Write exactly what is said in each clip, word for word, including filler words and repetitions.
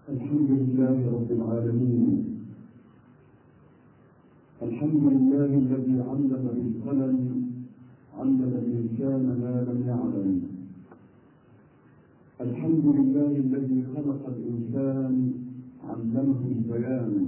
الحمد لله رب العالمين. الحمد لله الذي علم بالقلم، علم الإنسان ما لم يعلم. الحمد لله الذي خلق الإنسان، علمه البيان.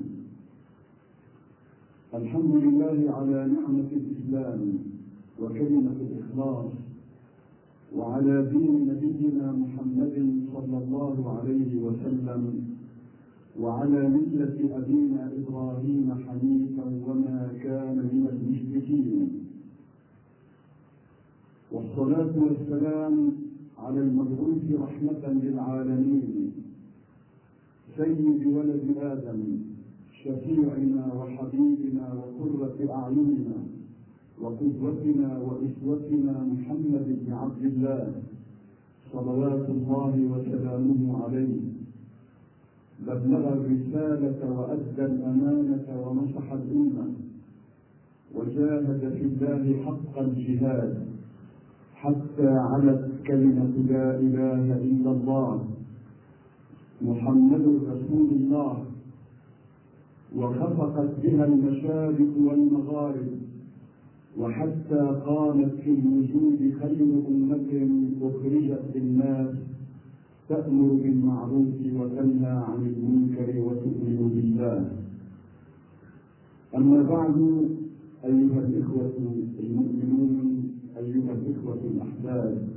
الحمد لله على نعمة الإسلام وكلمة الإخلاص، وعلى دين نبينا محمد صلى الله عليه وسلم، وعلى ملة أبينا إبراهيم حنيفا وما كان من المشركين. والصلاة والسلام على المبعوث رحمة للعالمين، سيد ولد آدم، شفيعنا وحبيبنا وقرة أعيننا وقدوتنا وأسوتنا محمد بن عبد الله صلوات الله وسلامه عليه. بلغ الرسالة وأدى الأمانة ونصح الأمة، وجاهد في الله حق الجهاد حتى علت كلمة لا إله إلا الله محمد رسول الله، وخفقت بها المشارق والمغارب، وحتى قامت في الوجود خير أمة أخرجت للناس، تأمر بالمعروف وتنهى عن المنكر وتؤمن بالله. أما بعد، أيها الإخوة المؤمنون، أيها الإخوة الأحباب،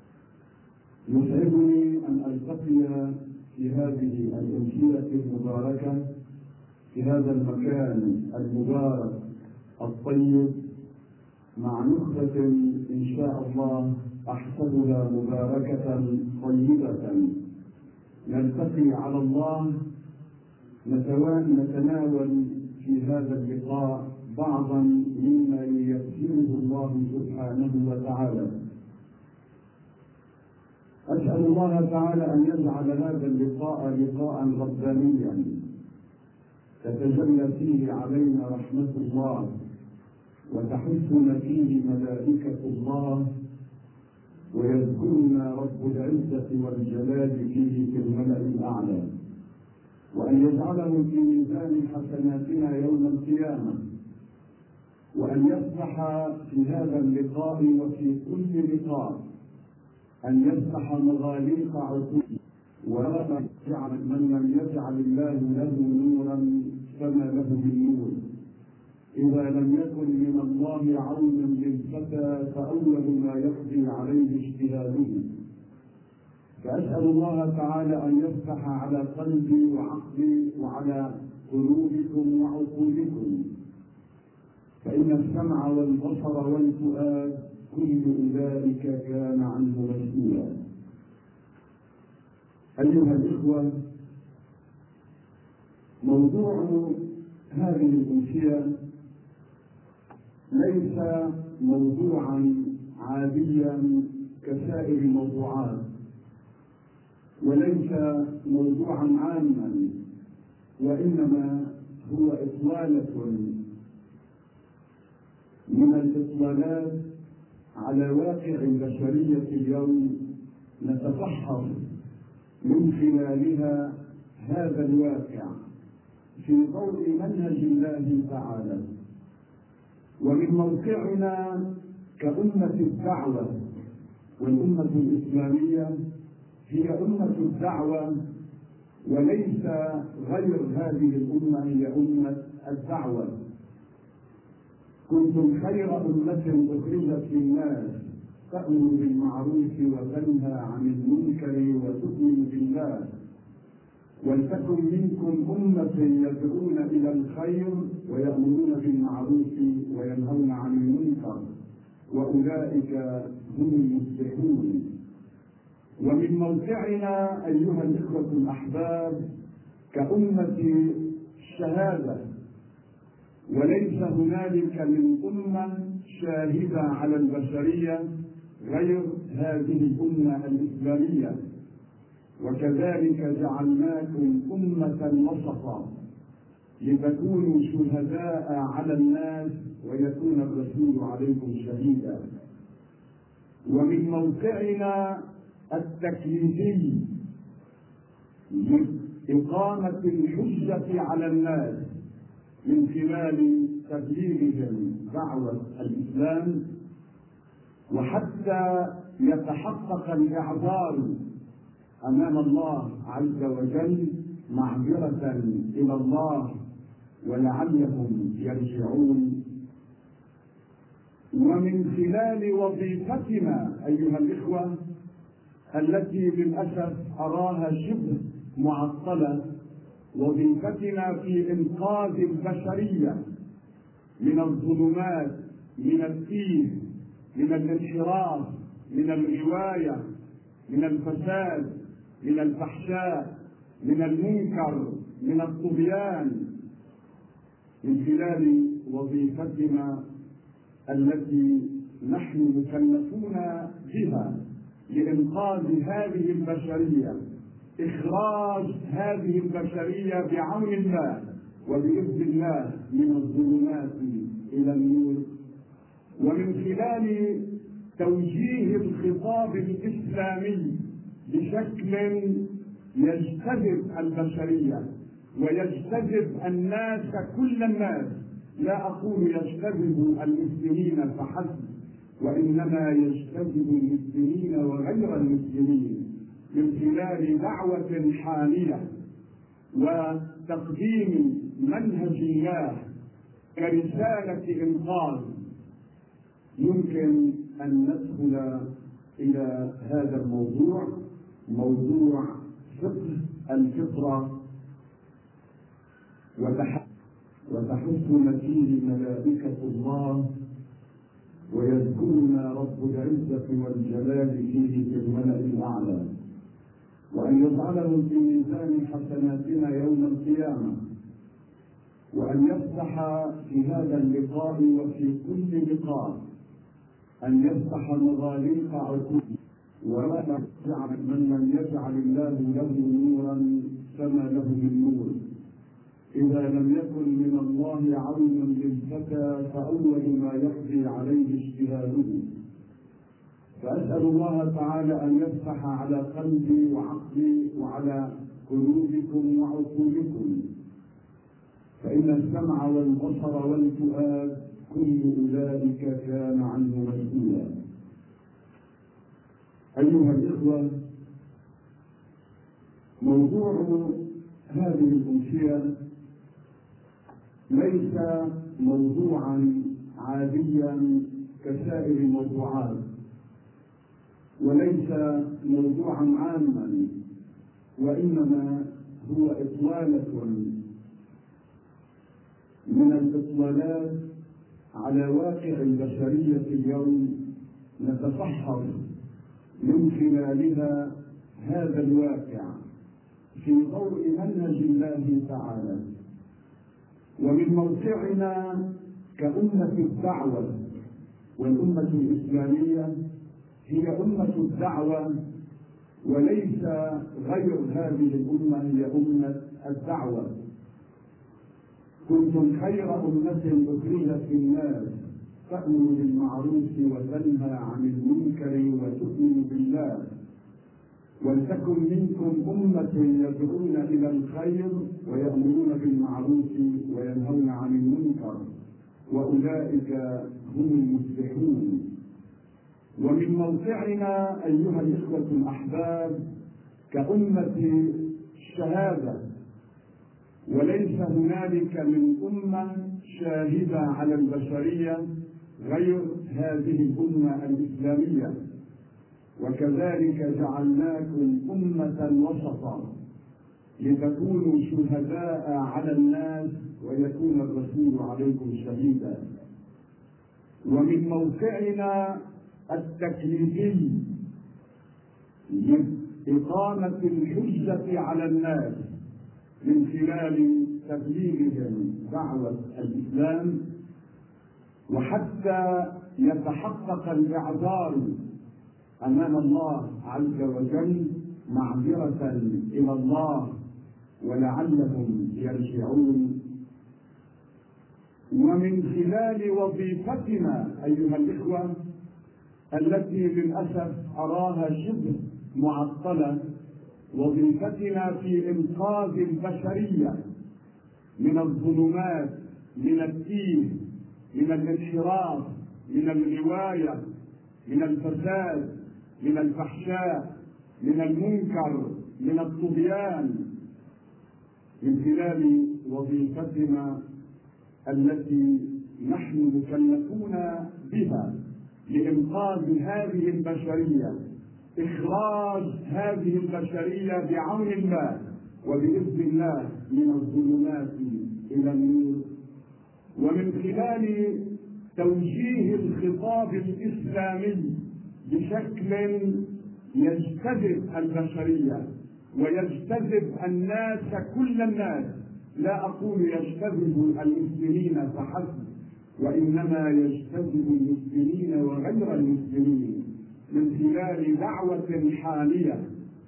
يسعدني أن ألتقي في هذه الأمسية المباركة في هذا المكان المبارك الطيب مع نخبة إن شاء الله أحسبها مباركة طيبة، نلتقي على الله نتناول في هذا اللقاء بعضا مما ييسره الله سبحانه وتعالى. أسأل الله تعالى أن يجعل هذا اللقاء لقاء ربانيا تتجلى فيه علينا رحمة الله، وتحثنا فيه ملائكة الله، ويذكرنا رب العزة والجلال فيه في الملأ الأعلى، وأن يجعله في ميزان حسناتنا يوم القيامة، وأن يفتح في هذا اللقاء وفي كل لقاء أن يفتح مغاليق عقول، ولا يجعل من لم يجعل الله له نورا فما له من نور. إذا لم يكن من الله عونا للفتى فأول ما يقضي عليه اجتهاده. فأسأل الله تعالى أن يفتح على قلبي وعقلي وعلى قلوبكم وعقولكم، فإن السمع والبصر والفؤاد كل أولئك كان عنه مسؤولا. أيها الإخوة، موضوع هذه الأمسية ليس موضوعا عاديا كسائر الموضوعات، وليس موضوعا عاما، وإنما هو إطلالة من الإطلالات على واقع البشرية اليوم، نتفحص من خلالها هذا الواقع في ضوء منهج الله تعالى. ومن موقعنا كأمة الدعوة، والأمة الإسلامية هي أمة الدعوة، وليس غير هذه الأمة هي أمة الدعوة. كنتم خير أمة أخرجت للناس، تأمر بالمعروف وتنهى عن المنكر وتؤمن بالله، ولتكن منكم أمة يدعون إلى الخير ويأمرون بالمعروف وينهون عن المنكر، وأولئك هم المفلحون. ومن موقعنا أيها الإخوة الأحباب كأمة الشهادة، وليس هنالك من أمة شاهدة على البشرية غير هذه الأمة الإسلامية، وكذلك جعلناكم أمة وسطا لتكونوا شهداء على الناس ويكون الرسول عليكم شهيدا. ومن موقعنا التكليفي إقامة الحجة على الناس من خلال تبليغهم دعوة الإسلام، وحتى يتحقق الإعذار أمام الله عز وجل معذرة إلى الله ولعلهم يرجعون. ومن خلال وظيفتنا أيها الإخوة التي للأسف أراها شبه معطلة، وظيفتنا في إنقاذ البشرية من الظلمات، من التيه، من الانحراف، من الغواية، من الفساد، من الفحشاء، من المنكر، من الطغيان، من خلال وظيفتنا التي نحن مكلفون بها لإنقاذ هذه البشرية، إخراج هذه البشرية بعون الله وبإذن الله من الظلمات إلى النور، ومن خلال توجيه الخطاب الإسلامي بشكل يجتذب البشرية ويجتذب الناس كل الناس. لا أقول يجتذب المسلمين فحسب، وإنما يجتذب المسلمين وغير المسلمين من خلال دعوة حامية وتقديم منهج الله كرسالة إنقاذ. يمكن أن ندخل إلى هذا الموضوع، موضوع فقه الفطرة، وتحثنا فيه ملائكة الله ويذكرنا رب العزة والجلال فيه في الملأ الأعلى، وأن يجعله في ميزان حسناتنا يوم القيامة، وأن يفتح في هذا اللقاء وفي كل لقاء أن يفتح مغاليق عقول، ولا يجعل من لم يجعل الله له نورا فما له من نور. إذا لم يكن من الله عون للفتى فأول ما يقضي عليه اجتهاده. فأسأل الله تعالى أن يفتح على قلبي وعقلي وعلى قلوبكم وعقولكم، فإن السمع والبصر والفؤاد كل أولئك كان عنه مسؤولا. أيها الإخوة، موضوع هذه الأمسية ليس موضوعا عاديا كسائر الموضوعات، وليس موضوعا عاما، وإنما هو إطلالة من الإطلالات على واقع البشرية اليوم، نتفحص من خلالها هذا الواقع في ضوء منهج الله تعالى. ومن موقعنا كأمة الدعوة، والأمة الإسلامية هي أمة الدعوة، وليس غير هذه الأمة هي أمة الدعوة. كنتم خير أمة أخرجت للناس تأمر بالمعروف وتنهى عن المنكر وتؤمن بالله، ولتكن منكم أمة يدعون إلى الخير ويأمرون بالمعروف وينهون عن المنكر، وأولئك هم المفلحون. ومن موقعنا أيها الإخوة الأحباب كأمة الشهادة، وليس هنالك من أمة شاهدة على البشرية غير هذه الأمة الإسلامية، وكذلك جعلناكم أمة وسطا لتكونوا شهداء على الناس ويكون الرسول عليكم شهيدا. ومن موقعنا التكليفي لإقامة الحجة على الناس من خلال تبليغهم دعوة الإسلام، وحتى يتحقق الإعذار أمام الله عز وجل معذرة إلى الله ولعلهم يرجعون. ومن خلال وظيفتنا أيها الإخوة التي للأسف أراها شبه معطلة، وظيفتنا في إنقاذ البشرية من الظلمات، من التيه، من الانحراف، من الغواية، من الفساد، من الفحشاء، من المنكر، من الطغيان، من خلال وظيفتنا التي نحن مكلفون بها لإنقاذ هذه البشرية، إخراج هذه البشرية بعون الله وبإذن الله من الظلمات إلى النور، ومن خلال توجيه الخطاب الإسلامي بشكل يجتذب البشرية ويجتذب الناس، كل الناس، لا أقول يجتذب المسلمين فحسب، وإنما يجتذب المسلمين وغير المسلمين، من خلال دعوة حالية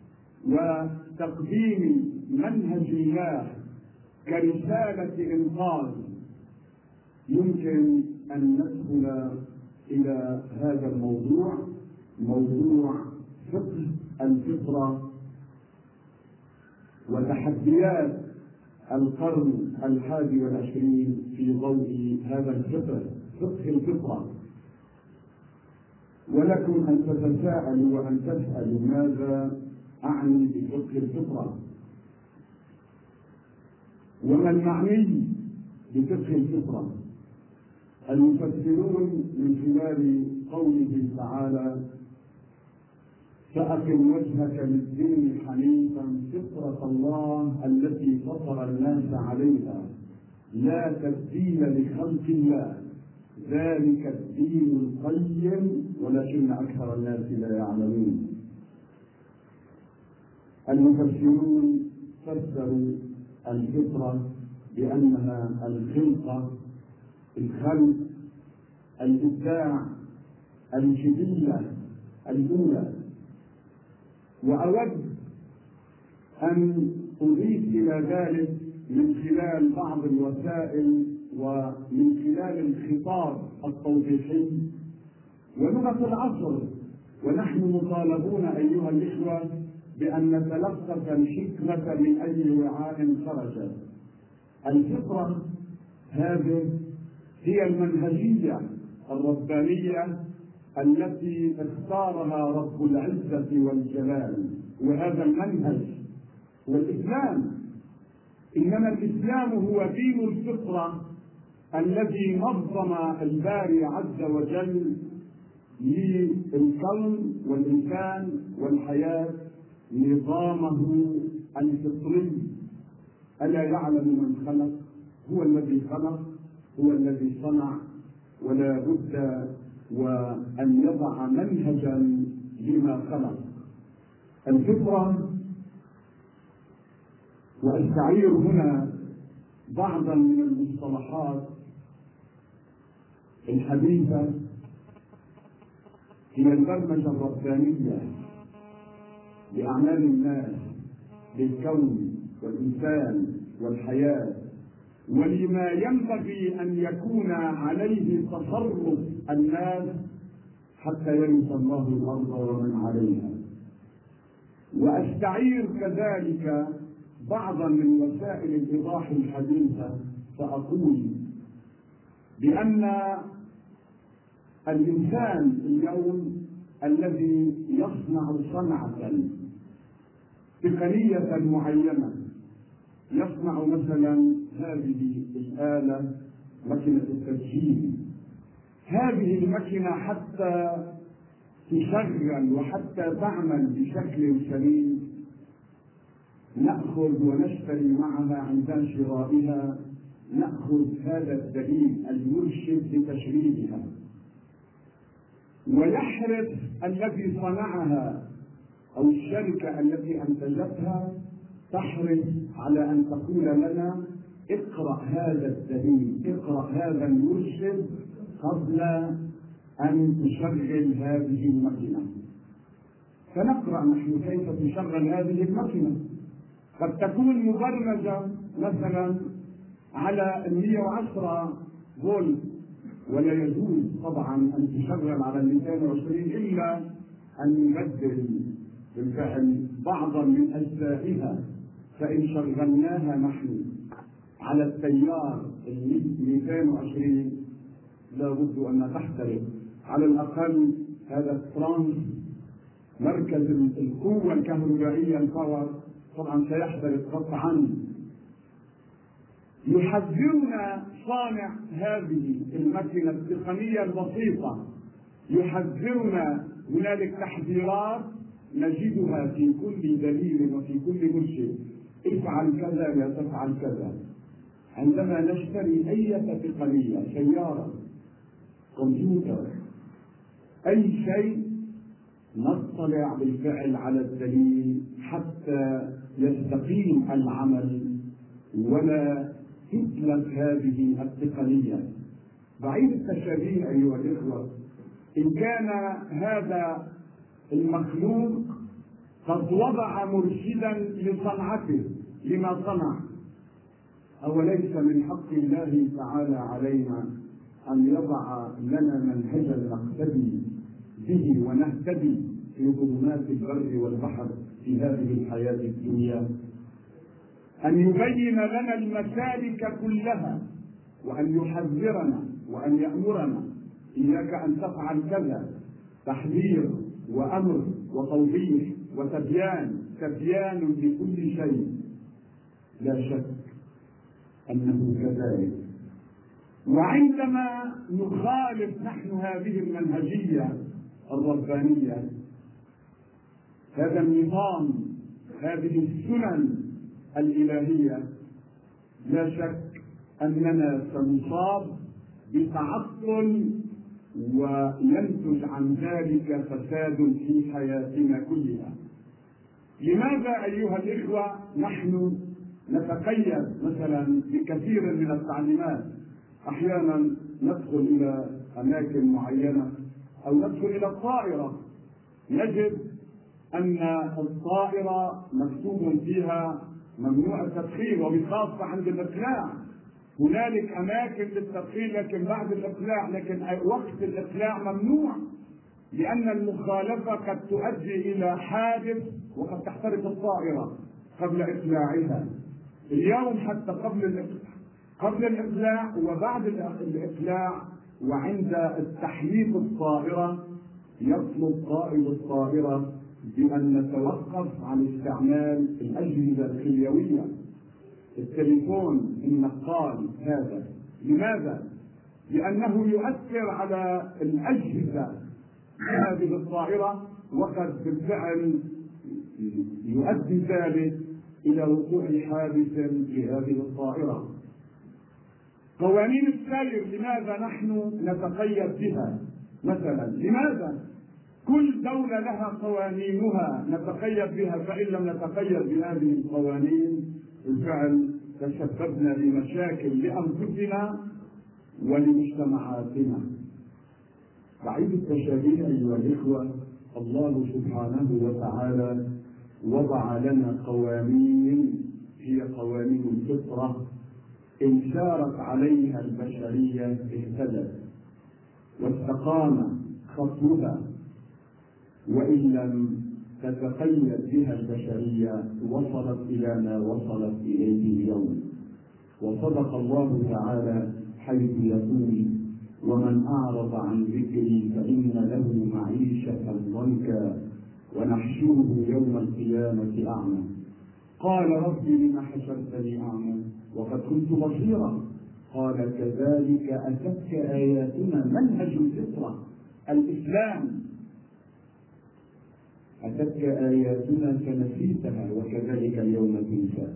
وتقديم منهج الله كرسالة إنقاذ. يمكن أن ندخل إلى هذا الموضوع، موضوع فقه الفطرة وتحديات القرن الحادي والعشرين في ضوء هذا الفقه، فقه الفطرة. ولكم أن تتساءلوا وأن تسألوا ماذا أعني بفقه الفطرة، وما المعني بفقه الفطرة. المفسرون من خلال قوله تعالى: فأقم وجهك للدين حنيفا فطرة الله التي فطر الناس عليها لا تبديل لخلق الله ذلك الدين القيم ولكن أكثر الناس لا يعلمون. المفسرون فسروا الفطرة بأنها الخلقة، الخلق، الإبداع، الجبلة الأولى. وأود أن أضيف إلى ذلك من خلال بعض الوسائل ومن خلال الخطاب التوضيحي ولغة العصر، ونحن مطالبون أيها الإخوة بأن نتلقف الحكمة من أي وعاء خرجت. الفطرة هذه هي المنهجية الربانية التي اختارها رب العزة والجلال، وهذا المنهج هو الإسلام. إنما الإسلام هو دين الفطرة الذي نظم الباري عز وجل للكون والإنسان والحياة نظامه الفطري. ألا يعلم من خلق؟ هو الذي خلق، هو الذي صنع، ولا بد وأن يضع منهجا لما خلق. الفطرة، وأستعير هنا بعضا من المصطلحات الحديثة، هي البرمجة الربانية لأعمال الناس للكون والإنسان والحياة، ولما ينبغي أن يكون عليه تصرف الناس حتى يرث الله الأرض ومن عليها. وأستعير كذلك بعضا من وسائل الإيضاح الحديثة فأقول بأن الإنسان اليوم الذي يصنع صنعة تقنية معينة، يصنع مثلا هذه الآلة ماكينة التسجيل، هذه الماكينة حتى تشغل وحتى تعمل بشكل سليم نأخذ ونشتري معها عند شرائها، نأخذ هذا الدليل المرشد لتشغيلها، ويحرص الذي صنعها أو الشركة التي أنتجتها تحرص على أن تقول لنا اقرأ هذا الدليل، اقرأ هذا المرشد قبل أن تشغل هذه الماكينة. فنقرأ نحن كيف تشغل هذه الماكينة. قد تكون مبرمجة مثلا على مئة وعشرة فولت، ولا يجوز طبعا أن تشغل على مئتين وعشرين إلا أن نبدل بالفعل بعضا من أجزائها، فإن شغلناها نحن على التيار مئتين وعشرين لابد أن تحترق. على الأقل هذا الترانس مركز القوة الكهربائية الباور طبعا سيحترق قطعا. يحذرنا صانع هذه الماكينة التقنية البسيطة، يحذرنا، هنالك تحذيرات نجدها في كل دليل وفي كل مرشد، افعل كذا لا تفعل كذا. عندما نشتري أي تقنية، سيارة، كمبيوتر، أي شيء، نطلع بالفعل على الدليل حتى يستقيم العمل ولا تطلق هذه التقنية. بعيد التشابيه أيها الإخوة، إن كان هذا المخلوق قد وضع مرشدا لصنعته لما صنع، أوليس من حق الله تعالى علينا أن يضع لنا منهجا نقتدي به ونهتدي في ظلمات البر والبحر في هذه الحياة الدنيا؟ أن يبين لنا المسالك كلها، وأن يحذرنا وأن يأمرنا إياك أن تفعل كذا، تحذير وأمر وتوضيح وتبيان، تبيان لكل شيء. لا شك أنه كذلك. وعندما نخالف نحن هذه المنهجية الربانية، هذا النظام، هذه السنن الإلهية، لا شك أننا سنصاب بتعطل وينتج عن ذلك فساد في حياتنا كلها. لماذا أيها الإخوة نحن نتقيد مثلا بكثير من التعليمات؟ أحيانا ندخل إلى أماكن معينة أو ندخل إلى الطائرة، نجد أن الطائرة مكتوب فيها ممنوع التدخين، وبخاصة عند الإقلاع. هنالك أماكن للتدخين لكن بعد الإقلاع، لكن وقت الإقلاع ممنوع، لأن المخالفة قد تؤدي إلى حادث وقد تحترق الطائرة قبل إقلاعها. اليوم حتى قبل قبل الإقلاع وبعد الإقلاع وعند التحليق الطائرة يطلب قائد الطائرة بأن نتوقف عن استعمال الأجهزة الخليوية، التليفون النقال هذا. لماذا؟ لأنه يؤثر على الأجهزة هذه الطائرة، وقد بالفعل يؤدي ذلك إلى وقوع حادث لهذه الطائرة. قوانين السير لماذا نحن نتقيد بها؟ مثلا لماذا كل دولة لها قوانينها نتقيد بها؟ فإن لم نتقيد بهذه القوانين بالفعل تسببنا بمشاكل لأنفسنا ولمجتمعاتنا. بعيد التشابيه أيها الإخوة، الله سبحانه وتعالى وضع لنا قوانين هي قوانين الفطرة، إن سارت عليها البشرية اهتدت واستقام خطوها، وإن لم تتقيد بها البشرية وصلت إلى ما وصلت إليه اليوم. وصدق الله تعالى حيث يقول: ومن أعرض عن ذكري فإن له معيشة ضنكا ونحشره يوم القيامة أعمى. قال: ربي لم حشرتني أعمى وقد كنت بصيرا. قال: كذلك أتتك آياتنا، منهج الفطرة الإسلام، أتتك آياتنا فنسيتها وكذلك اليوم تنسى.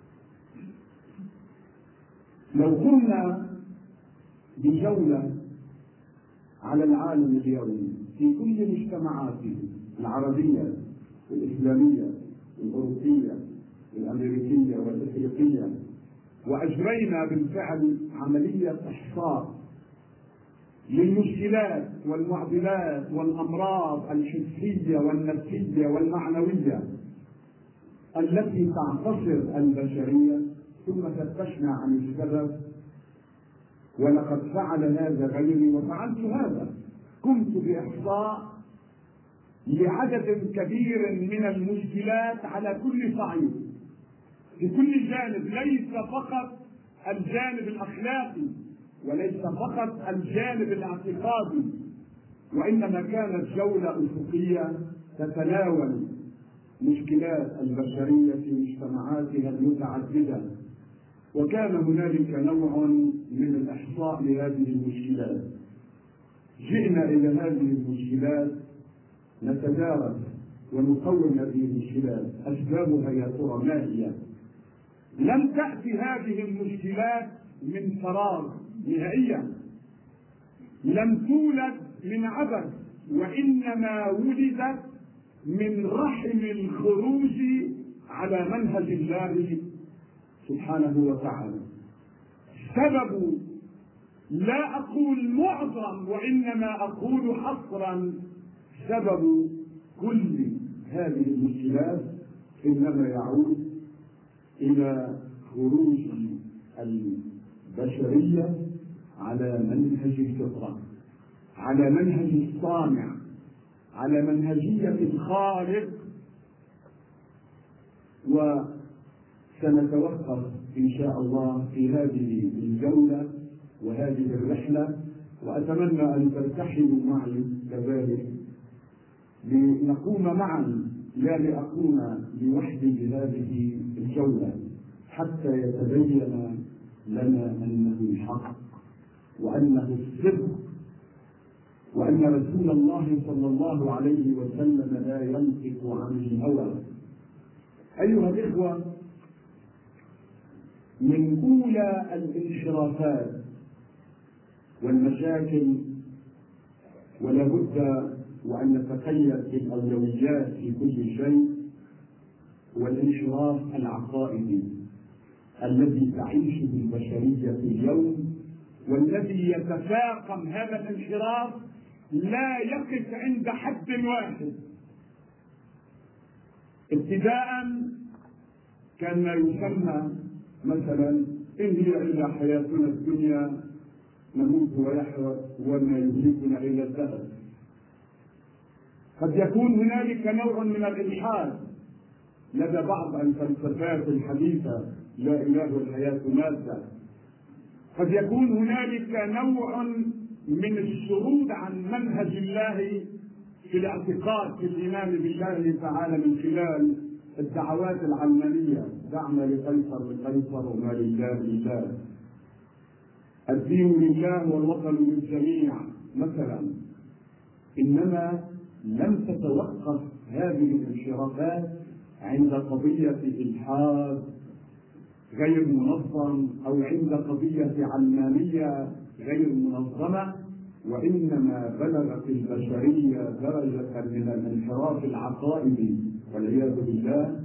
لو قمنا بجولة على العالم اليوم في كل مجتمعاته العربية والإسلامية والأوروبية والأمريكية والإفريقية، وأجرينا بالفعل عملية إحصاء للمشكلات والمعضلات والأمراض الحسية والنفسية والمعنوية التي تعتصر البشرية، ثم فتشنا عن السبب، ولقد فعل هذا غيري وفعلت هذا. قمت بإحصاء لعدد كبير من المشكلات على كل صعيد في كل جانب، ليس فقط الجانب الأخلاقي وليس فقط الجانب الاعتقادي، وإنما كانت جولة أفقية تتناول مشكلات البشرية في مجتمعاتها المتعددة. وكان هنالك نوع من الإحصاء لهذه المشكلات. جئنا إلى هذه المشكلات نتدارس ونقوم هذه المشكلات. أسبابها يا ترى ما هي؟ لم تأتي هذه المشكلات من فراغ نهائيا، لم تولد من عبث، وإنما ولدت من رحم الخروج على منهج الله سبحانه وتعالى. سبب، لا أقول معظم وإنما أقول حصرا، سبب كل هذه المشكلات إنما يعود إلى خروج البشرية على منهج الفطرة، على منهج الصانع، على منهجية الخالق. وسنتوقف إن شاء الله في هذه الجولة وهذه الرحلة، وأتمنى أن ترتحلوا معي كذلك لنقوم معا، لا لأكون لوحدي بهذه الجولة، حتى يتبين لنا أنه الحق وأنه الصدق، وأن رسول الله صلى الله عليه وسلم لا ينطق عن الهوى. أيها الإخوة، من أولى الانحرافات والمشاكل، ولا بد وأن نتقيد بالأولويات في كل شيء، والانحراف العقائدي الذي تعيشه البشرية اليوم، والذي يتفاقم هذا الانحراف لا يقف عند حد واحد. ابتداء كان ما يسمى مثلا إن هي إلا حياتنا الدنيا نموت ويحيى وما يهلكنا إلا الدهر. قد يكون هنالك نوع من الإلحاد لدى بعض الفلسفات الحديثة، لا إله والحياة مادة. قد يكون هنالك نوع من الشرود عن منهج الله في الاعتقاد في الإيمان بالله تعالى من خلال الدعوات العلمانية، دعنا لقيصر لقيصر وما لله لله، الدين لله والوطن للجميع مثلا. إنما لم تتوقف هذه الانحرافات عند قضية إلحاد غير منظم أو عند قضية علمانية غير منظمة، وإنما بلغت البشرية درجة من الانحراف العقائدي والعياذ بالله،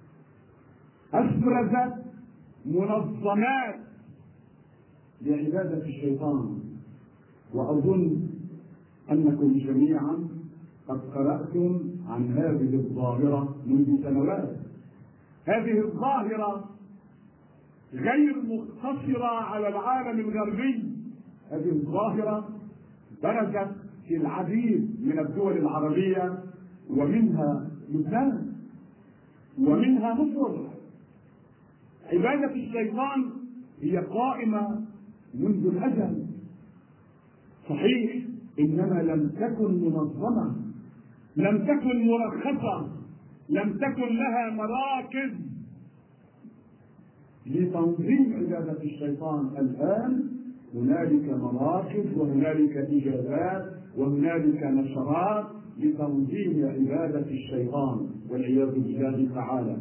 أفرزت منظمات لعبادة الشيطان. وأظن أنكم جميعا قد قرأتم عن هذه الظاهرة منذ سنوات. هذه الظاهرة غير مقتصرة على العالم الغربي، هذه الظاهرة برزت في العديد من الدول العربية، ومنها لبنان ومنها مصر. عبادة الشيطان هي قائمة منذ الأزل، صحيح، إنما لم تكن منظمة، لم تكن مرخصة، لم تكن لها مراكز لتنظيم عبادة الشيطان. الآن هنالك مراكز وهنالك إجازات وهنالك نشرات لتنظيم عبادة الشيطان والعياذ بالله تعالى.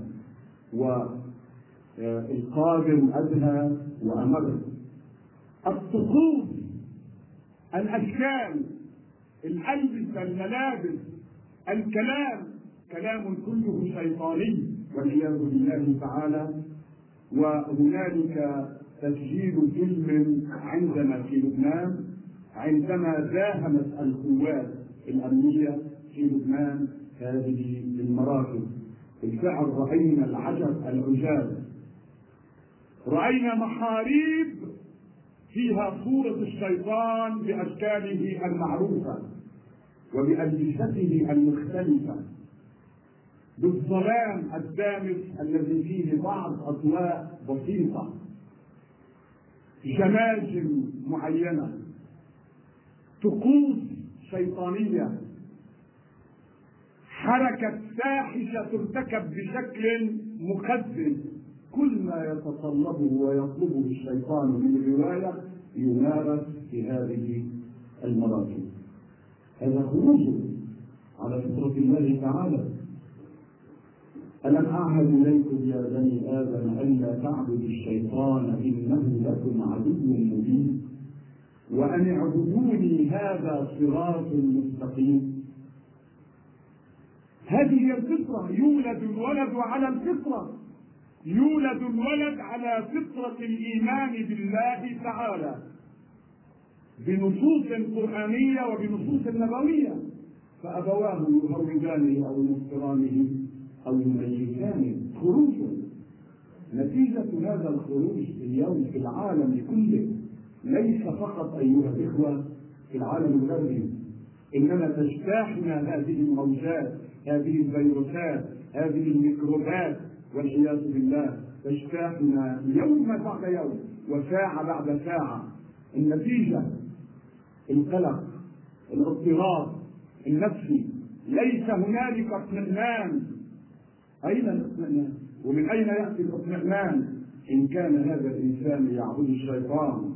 والقادم أدهى وأمر. الطقوس، الأشكال، الألبسة، الملابس، الكلام، كلام كله شيطاني والعياذ بالله تعالى. وهنالك تسجيل فيلم عندنا في لبنان عندما داهمت القوات الأمنية في لبنان هذه المراكز. بالفعل رأينا العجب العجاب، رأينا محاريب فيها صورة الشيطان بأشكاله المعروفة، وبألبسته المختلفة، بالظلام الدامس الذي فيه بعض أضواء بسيطة، جماجم معينة، طقوس شيطانية، حركة فاحشة ترتكب بشكل مخزن. كل ما يتطلبه ويطلبه الشيطان من رواية يمارس في هذه المراكز. هذا خروج على فطرة الله تعالى. ألم أعهد إليكم يا بني آدم ألا تعبدوا الشيطان إنه لكم عدو مبين وأن اعبدوني هذا صراط مستقيم. هذه هي الفطرة. يولد الولد على الفطرة، يولد الولد على فطرة الإيمان بالله تعالى بنصوص قرآنية وبنصوص نبوية، فأبواه يهودانه أو ينصرانه أو يميزانه. خروج. نتيجة هذا الخروج اليوم في العالم كله ليس فقط أيها الإخوة في العالم الغربي، إنما تجتاحنا هذه الموجات، هذه الفيروسات، هذه الميكروبات والعياذ بالله، تجتاحنا يوم بعد يوم وساعة بعد ساعة. النتيجة القلق، الاضطراب النفسي. ليس هنالك اطمئنان. أين الاطمئنان؟ ومن أين يأتي الاطمئنان إن كان هذا الإنسان يعبد الشيطان؟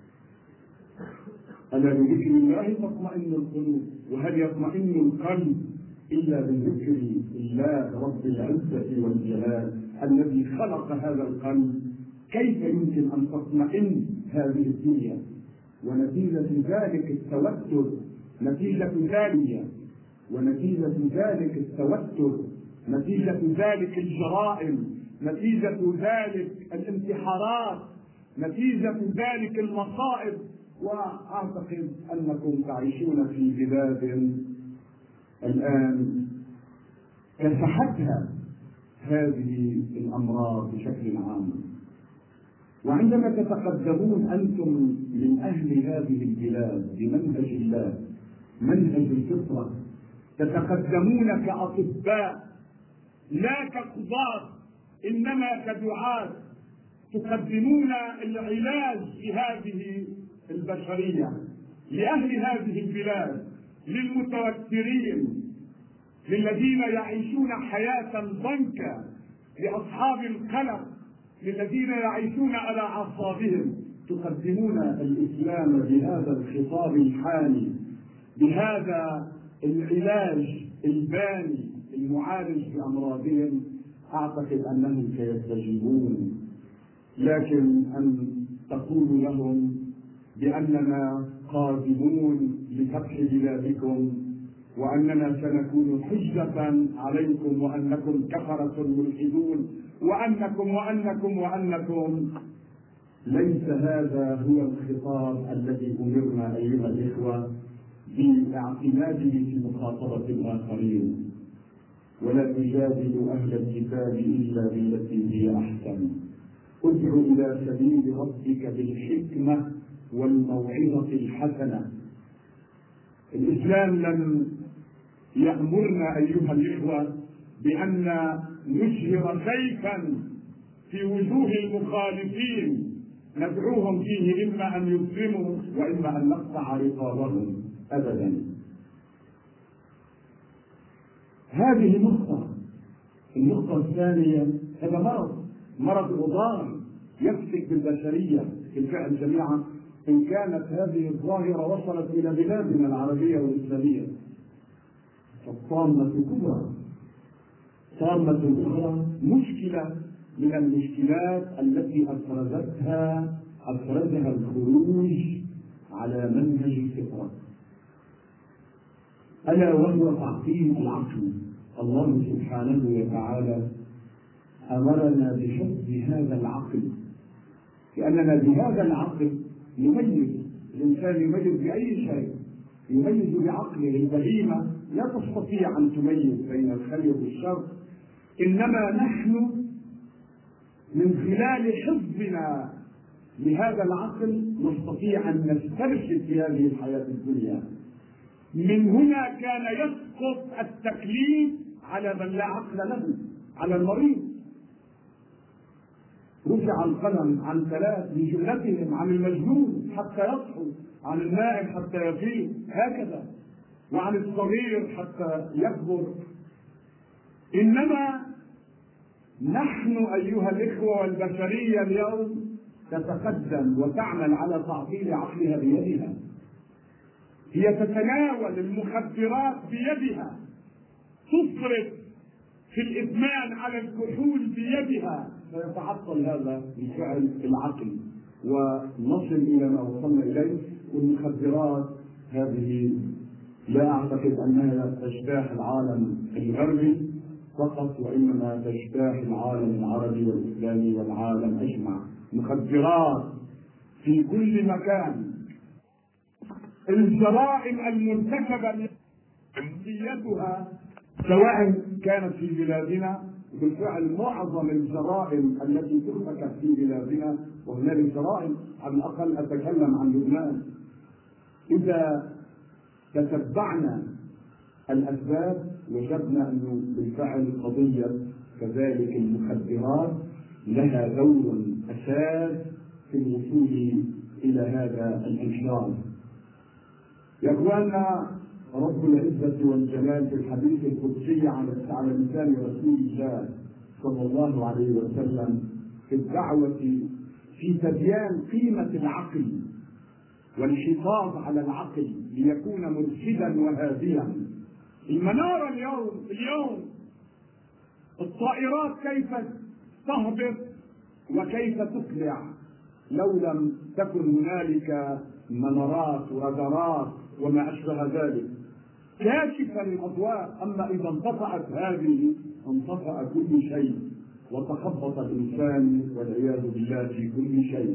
ألا بذكر الله تطمئن القلوب، وهل يطمئن القلب إلا بذكر الله رب العزة والجلال الذي خلق هذا القلب؟ كيف يمكن أن تطمئن هذه الدنيا؟ ونتيجة ذلك التوتر، نتيجة ذلك ونتيجة ذلك التوتر، نتيجة ذلك الجرائم، نتيجة ذلك الانتحارات، نتيجة ذلك المصائب. وأعتقد أنكم تعيشون في بلاد الآن كسحتها هذه الأمراض بشكل عام. وعندما تتقدمون أنتم من أهل هذه البلاد بمنهج الله، منهج الفطرة، تتقدمون كأطباء لا كقضاة، إنما كدعاة، تقدمون العلاج لهذه البشرية، لأهل هذه البلاد، للمتوترين، للذين يعيشون حياة ضنكا، لأصحاب القلق، للذين يعيشون على أعصابهم. تقدمون الإسلام بهذا الخطاب الحاني، بهذا العلاج الباني المعالج بأمراضهم. أعتقد أنهم سيستجيبون، لكن أن تقولوا لهم بأننا قادمون لفتح بلادكم وأننا سنكون حجة عليكم وأنكم كفرة ملحدون وأنكم وأنكم وأنكم ليس هذا هو الخطاب الذي أمرنا أيها الإخوة باعتماده في مخاطبة الآخرين. ولا تجادل أهل الكتاب إلا بالتي هي أحسن، ادع إلى سبيل ربك بالحكمة والموعظة الحسنة. الإسلام لم يأمرنا أيها الإخوة بأن نشهر سيفا في وجوه المخالفين ندعوهم فيه إما أن يسلموا وإما أن نقطع رقابهم، أبدا. هذه نقطة. النقطة الثانية، هذا مرض مرض عضال يفسد بالبشرية بالفعل جميعا. إن كانت هذه الظاهرة وصلت إلى بلادنا العربية والإسلامية فالطامة كبرى. طامة أخرى، مشكلة من المشكلات التي أفرزتها أفرزها الخروج على منهج الفطرة، ألا وهو تعطيل العقل. الله سبحانه وتعالى أمرنا بحفظ هذا العقل، لأننا بهذا العقل نميز. الإنسان يميز بأي شيء، يميز بعقله. البهيمة لا تستطيع أن تميز بين الخير والشر، إنما نحن من خلال حفظنا لهذا العقل نستطيع أن نسترشد في هذه الحياة الدنيا. من هنا كان يسقط التكليف على من لا عقل له، على المريض. رفع القلم عن ثلاث من جملتهم، عن المجنون حتى يصحو، عن النائم حتى يفيق، هكذا، وعن الصغير حتى يكبر. إنما نحن أيها الإخوة والبشرية اليوم تتقدم وتعمل على تعطيل عقلها بيدها. هي تتناول المخدرات بيدها، تصرف في الإدمان على الكحول بيدها، فيتعطل هذا بفعل العقل ونصل إلى ما وصلنا إليه. والمخدرات هذه لا أعتقد أنها تجتاح العالم الغربي فقط، وإنما تجتاح العالم العربي والإسلامي والعالم أجمع. مخدرات في كل مكان. الجرائم المرتكبة جنسيتها سواء كانت في بلادنا، بالفعل معظم الجرائم التي ترتكب في بلادنا، وهنالك جرائم على الأقل أتكلم عن لبنان، إذا تتبعنا الأسباب وجدنا أنه بالفعل قضية كذلك المخدرات لها دور أساس في الوصول إلى هذا الانحراف. يا إخواننا، رب العزة والجلال في الحديث القدسي على لسان رسول الله صلى الله عليه وسلم في الدعوة في تبيان قيمة العقل والحفاظ على العقل ليكون مرشدا وهاديا. المنارة اليوم اليوم الطائرات كيف تهبط وكيف تقلع لو لم تكن هنالك منارات ورادارات وما أشبه ذلك كاشفة للأضواء. أما إذا انطفأت هذه انطفأ كل شيء وتخبط الإنسان والعياذ بالله في كل شيء.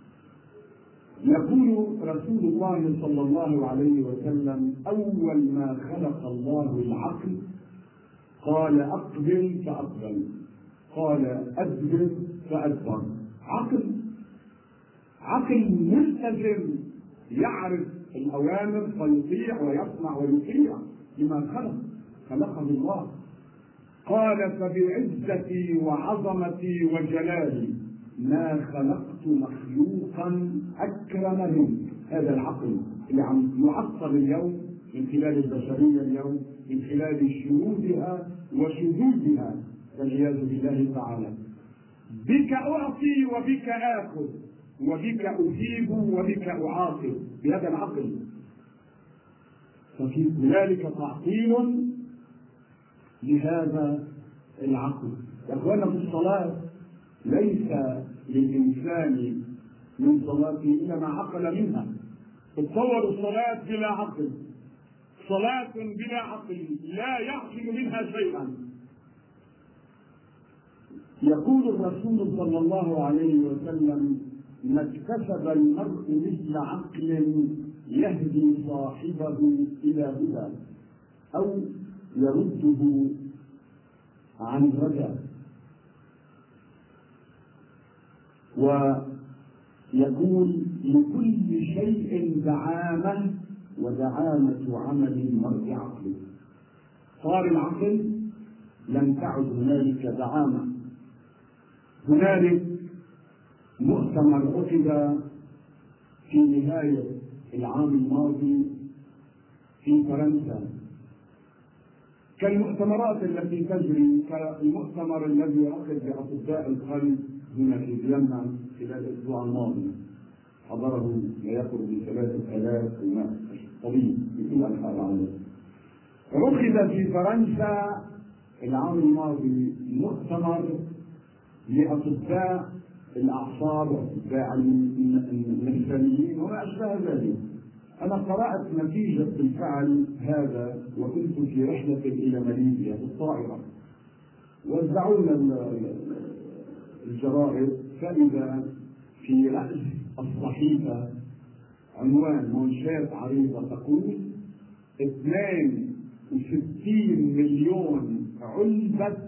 يقول رسول الله صلى الله عليه وسلم: أول ما خلق الله العقل قال أقبل فأقبل، قال أدبر فأدبر. عقل عقل ملتزم يعرف الأوامر فيطيع ويسمع ويطيع لمن خلق خلقه الله. قال: فبعزتي وعظمتي وجلالي ما خلقت مخلوقا أكرم منك. هذا العقل اللي عم يعطل اليوم من خلال البشرية اليوم، من خلال شهودها وشذوذها والعياذ بالله تعالى. بك أعطي وبك آخذ وبك أجيب وبك أعاقب، بهذا العقل. ففي ذلك تعطيل لهذا العقل. يا أخوانا، في الصلاة ليس للإنسان من صلاته إلا ما عقل منها. تتصور الصلاة بلا عقل، صلاة بلا عقل لا يعقل منها شيئا. يقول الرسول صلى الله عليه وسلم: ما اكتسب المرء مثل عقل يهدي صاحبه إلى هدى أو يرده عن رجع. ويقول: لكل شيء دعامة ودعامة عمل المرء عقله. صار العقل لم تعد هنالك دعامة. هنالك مؤتمر عقد في نهاية العام الماضي في فرنسا، كالمؤتمرات التي تجري، كالمؤتمر الذي عقد بأطباء القلب هنا في فيينا خلال الأسبوع الماضي، حضره ما يقرب من ثلاثة آلاف طبيب في كل أنحاء العالم. عقد في فرنسا العام الماضي مؤتمر لأطباء الأعصاب وأطباء النفسانيين وما أشبه ذلك. أنا قرأت نتيجة بالفعل هذا وكنت في رحلة إلى ماليزيا بالطائرة، وزعونا الجرائد، فإذا في رأس الصحيفة عنوان منشات عريضة تقول: اثنين وستين مليون علبة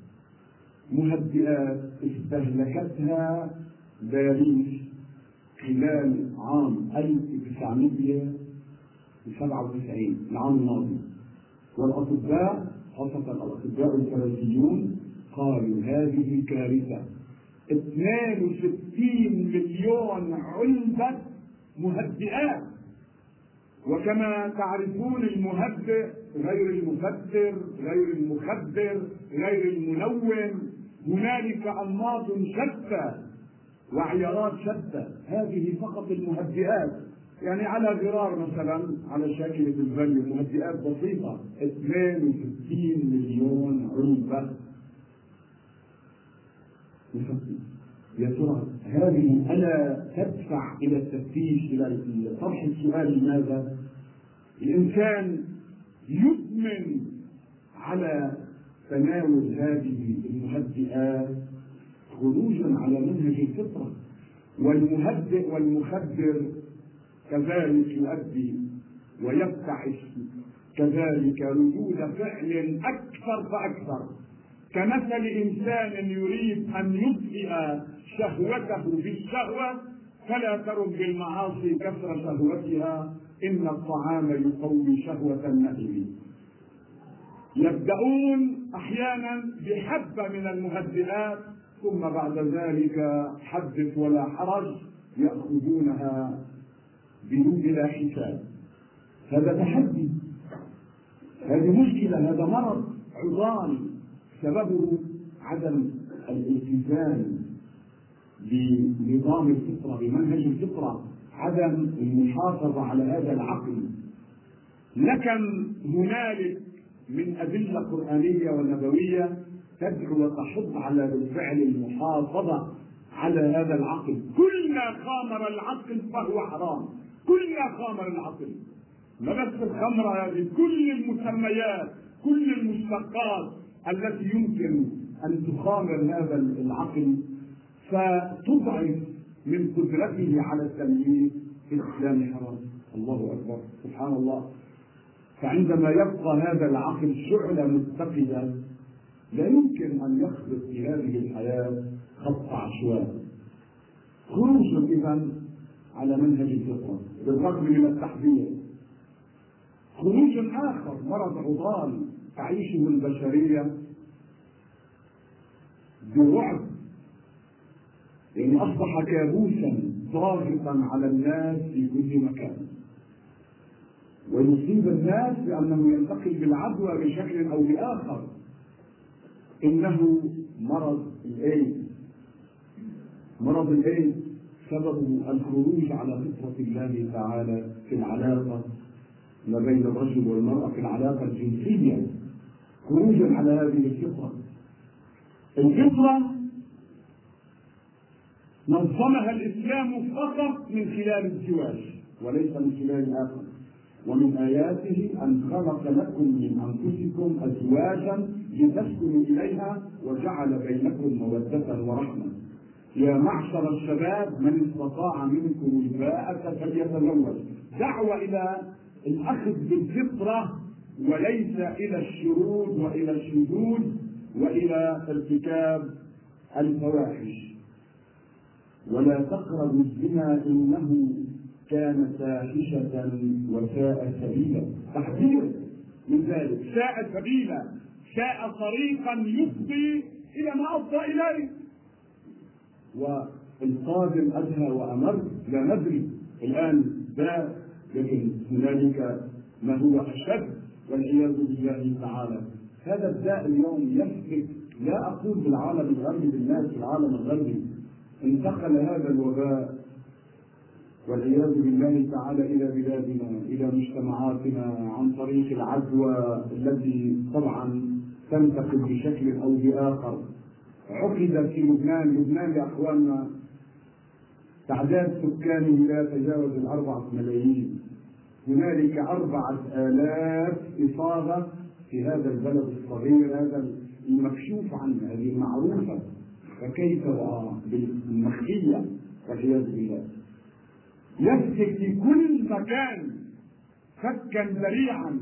مهدئات استهلكتها باريس خلال عام ألف وتسعمائة سبعة وتسعين العام الماضي، والأطباء خاصة الأطباء الفرنسيون قالوا هذه كارثة. اثنين وستين مليون علبة مهدئات، وكما تعرفون المهدئ غير المفتر غير المخدر غير المنوم، هنالك أنماط شتى وعيارات شتى. هذه فقط المهدئات، يعني على غرار مثلا على شاكلة الفاليو مهدئات بسيطة اثنين وستين مليون علبة. يا ترى هذه ألا تدفع إلى التفتيش، إلى طرح السؤال لماذا الإنسان يدمن على تناول هذه المهدئات خروجا على منهج الفطرة؟ والمهدئ والمخدر كذلك يؤدي ويبتعث كذلك ردود فعل أكثر فأكثر، كمثل إنسان يريد أن يطفئ شهوته بالشهوة فلا ترم بالمعاصي كثر شهوتها، إن الطعام يقوي شهوة النهي. يبدأون أحيانا بحبة من المهدئات ثم بعد ذلك حدث ولا حرج يأخذونها بلا حساب. هذا تحدي، هذه مشكلة، هذا مرض عضال سببه عدم الالتزام بنظام الفطرة بمنهج الفطرة، عدم المحافظة على هذا العقل. لكن هنالك من أدلة قرآنية ونبوية تدعو وتحض على بالفعل المحافظة على هذا العقل. كل ما خامر العقل فهو حرام، كل ما خامر العقل، ما بس الخمرة هذه، كل المسميات كل المشتقات التي يمكن أن تخامر هذا العقل فتضعف من قدرته على التمييز في الإسلام حرام. الله أكبر، سبحان الله. فعندما يبقى هذا العقل شعلة متقدة لا يمكن أن يخلط في هذه الحياة خط عشوائي. خروج إذن على منهج الفطرة بالرغم من التحذير. خروج آخر، مرض عضال تعيشه البشرية برعب، يعني أصبح كابوسا ضاغطا على الناس في كل مكان، ويصيب الناس بأنه ينتقل بالعدوى بشكل أو بآخر. إنه مرض الإيدز. مرض الإيدز سببه الخروج على فطرة الله تعالى في العلاقة ما بين الرجل والمرأة، في العلاقة الجنسية، خروجا على هذه الفطرة. الفطرة نظمها الإسلام فقط من خلال الزواج وليس من خلال آخر. ومن آياته أن خلق لكم من أنفسكم أزواجا لتسكنوا إليها وجعل بينكم مودة ورحمة. يا معشر الشباب من استطاع منكم الباءة فليتزوج. دعوة إلى الأخذ بالفطرة وليس إلى الشرود وإلى الشذوذ وإلى ارتكاب الفواحش. ولا تقربوا الزنا إنه كان فاحشة وساء سبيلا. تحذير من ذلك، ساء سبيلا، ساء طريقا يفضي إلى ما أفضى إليه. والقادم أدهى وأمر لا ندري الآن ذا، لكن هنالك ما هو أشد والعياذ بالله تعالى. هذا الداء اليوم يسلك، لا أقول بالعالم الغربي، بالناس في العالم الغربي انتقل هذا الوباء والعياذ بالله تعالى إلى بلادنا، إلى مجتمعاتنا عن طريق العدوى التي طبعا تنتقل بشكل أو بآخر. عقد في لبنان، لبنان يا أخواننا تعداد سكانه لا يتجاوز الأربعة ملايين، هنالك أربعة آلاف إصابة في هذا البلد الصغير، هذا المكشوف عنه، هذه المعروفة، فكيف بالمخفية والعياذ بالله. يسلك في كل مكان فكا ذريعا.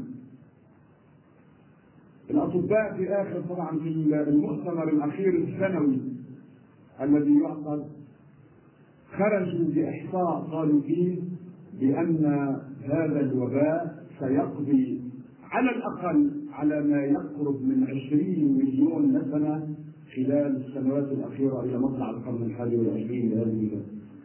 الأطباء في آخر طبعا في المؤتمر الأخير السنوي الذي يعقد خرجوا بإحصاء قالوا فيه بأن هذا الوباء سيقضي على الأقل على ما يقرب من عشرين مليون نسمة خلال السنوات الأخيرة إلى مطلع القرن الحادي والعشرين لهذه البلاد.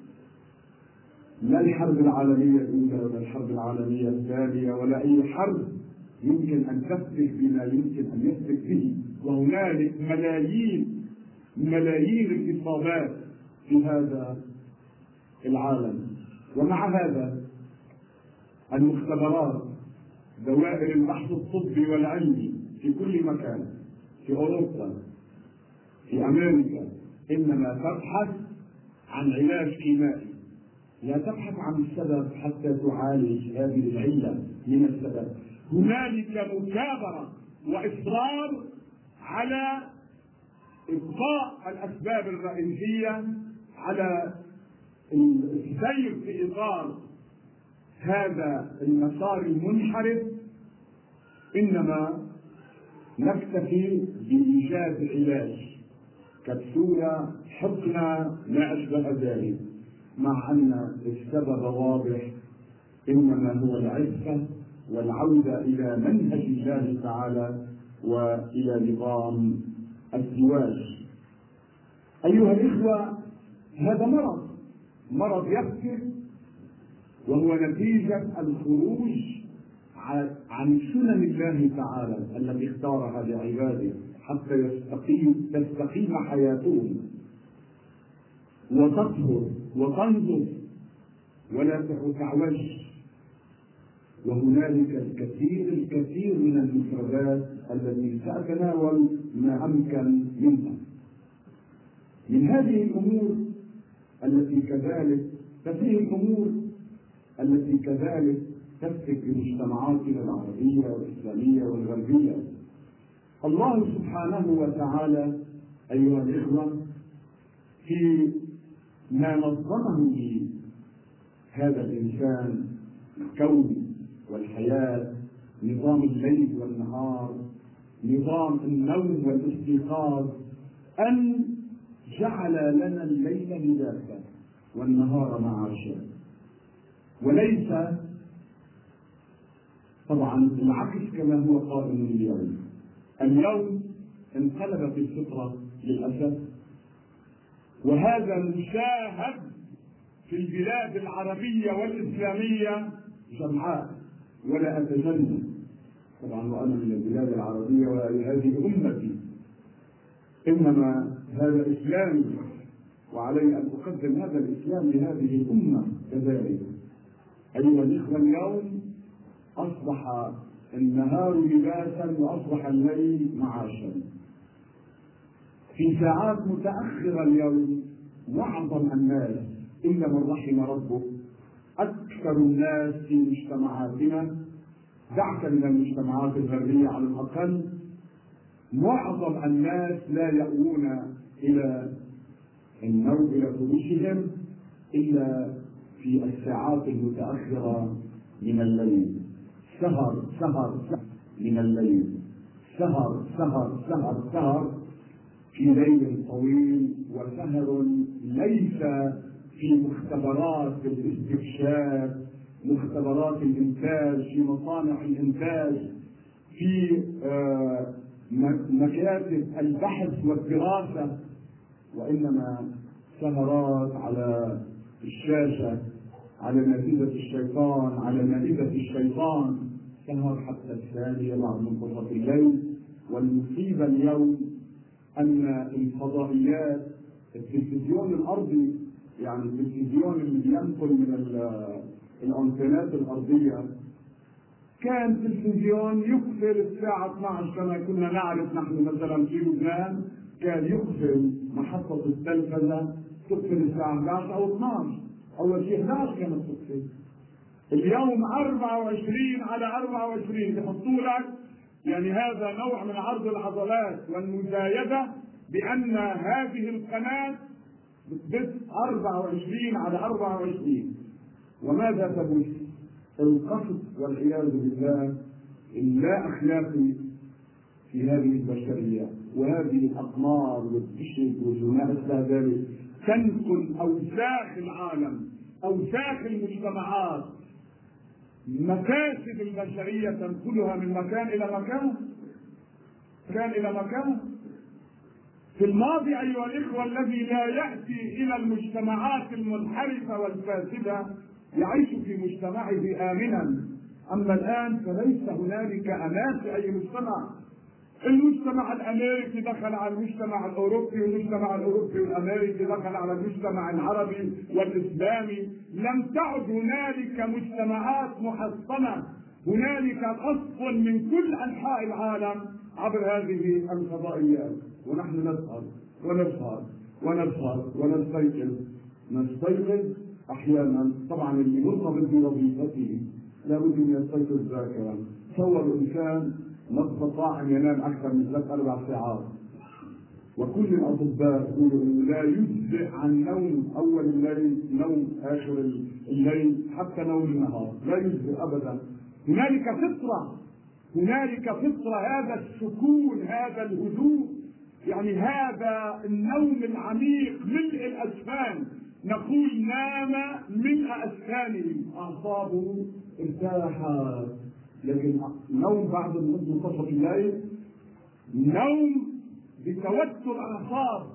لا الحرب العالمية الأولى ولا الحرب العالمية الثانية ولا أي حرب يمكن أن تفتك بما يمكن أن يفتك به، وهنالك ملايين ملايين الإصابات في هذا العالم. ومع هذا المختبرات، دوائر البحث الطبي والعلمي في كل مكان، في أوروبا، في أمريكا، إنما تبحث عن علاج كيميائي، لا تبحث عن السبب حتى تعالج هذه العلة من السبب. هنالك مثابرة وإصرار على إبقاء الأسباب الرئيسية، على السير في إطار هذا المسار المنحرف. إنما نكتفي بإيجاد علاج، كبسولة، حقنة، ما أشبه ذلك، مع أن السبب واضح، إنما هو العفة والعودة إلى منهج الله تعالى وإلى نظام الزواج. أيها الإخوة، هذا مرض مرض يفتك، وهو نتيجة الخروج عن سنن الله تعالى التي اختارها لعباده حتى يستقيم تستقيم حياتهم وتطهر وتنظف ولا تعوج. وهنالك الكثير الكثير من المفردات التي سأتناول ما أمكن منها. من هذه الأمور التي كذلك هذه الأمور التي كذلك تفتك بمجتمعاتنا العربية والإسلامية والغربية. الله سبحانه وتعالى أيها الإخوة في ما نظمه لي هذا الإنسان، الكون والحياة، نظام الليل والنهار، نظام النوم والاستيقاظ، أن جعل لنا الليل لباسا والنهار معاشا، وليس طبعا العكس كما هو قائم اليوم. اليوم انقلبت الفطرة للأسف، وهذا مشاهد في البلاد العربية والإسلامية جمعاء، ولا أتجنن طبعا وأنا من البلاد العربية وهذه أمتي، إنما هذا إسلامي وعلي أن أقدم هذا الإسلام لهذه الأمة كذلك. أيها الإخوة، اليوم أصبح النهار لباسا وأصبح الليل معاشا. في ساعات متأخرة اليوم معظم الناس إلا من رحم ربه، أكثر الناس في مجتمعاتنا، دعك من المجتمعات الغربية على الأقل، معظم الناس لا يأوون إلى النوم إلى فراشهم إلا في الساعات المتأخرة من الليل. سهر سهر سهر من الليل، سهر سهر سهر سهر في ليل طويل، وسهر ليس في مختبرات الاستكشاف، مختبرات الإنتاج، في مصانع الإنتاج، في آه مكاتب البحث والدراسة، وإنما سهرات على الشاشة، على مائدة الشيطان على مائدة الشيطان سهر حتى الثانية بعد منتصف الليل. والمصيبة اليوم أن الفضائيات، التلفزيون الأرضي، يعني التلفزيون اللي ينقل من الأنتنات الأرضية، كان تلفزيون يقفل الساعة اثني عشر كما كنا نعرف نحن مثلا في لبنان، كان يقفل محطة التلفزة تقفل الساعة احد عشر أو اثني عشر، أول شيء احد عشر كانت تقفل. اليوم أربعة وعشرين على أربعة وعشرين يحطوا لك، يعني هذا نوع من عرض العضلات والمزايدة بأن هذه القناة بتبث أربعة وعشرين على أربعة وعشرين. وماذا تبث؟ القصد والعياذ بالله اللا أخلاقي في هذه البشرية، وهذه الأقمار والدشك وما أشبه ذلك تنقل أوساخ العالم، أوساخ المجتمعات، مكاسب البشرية تنقلها من مكان إلى مكان مكان إلى مكان. في الماضي أيها الإخوة الذي لا يأتي إلى المجتمعات المنحرفة والفاسدة يعيش في مجتمعه آمنا، أما الآن فليس هنالك أمان في أي مجتمع. المجتمع الأمريكي دخل على المجتمع الأوروبي، والمجتمع الأوروبي والأمريكي دخل على المجتمع العربي والإسلامي. لم تعد هنالك مجتمعات محصنة، هنالك قصف من كل أنحاء العالم عبر هذه الفضائيات، ونحن نسهر ونسهر ونسهر ونستيقظ نستيقظ أحيانا. طبعا اللي مرتبط بوظيفته لابد أن يستيقظ ذاكرا. تصور إنسان ما استطاع أن ينام أكثر من ثلاث أربع ساعات، وكل الأطباء يقولوا إنه لا يجزئ عن نوم أول الليل نوم آخر الليل حتى نوم النهار، لا يجزئ أبدا. هنالك فطرة، هنالك فطرة، هذا السكون، هذا الهدوء، يعني هذا النوم العميق ملء الأجفان. نقول نام ملء أجفانه، أعصابه ارتاحت. لكن نوم بعد منتصف الليل نوم بتوتر أعصاب،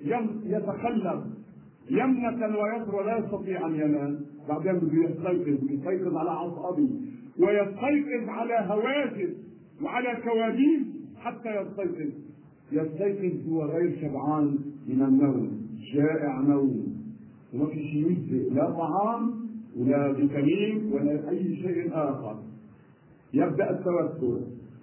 يتقلب يمنة ويسرى ولا يستطيع أن ينام. بعدين بده يستيقظ، يستيقظ على أعصابه ويستيقظ على هواجس وعلى كوابيس حتى يستيقظ. يستيقظ هو غير شبعان من النوم، جائع نوم، وما في شيء يجزئ، لا طعام ولا فيتامين ولا أي شيء آخر. يبدأ التوتر،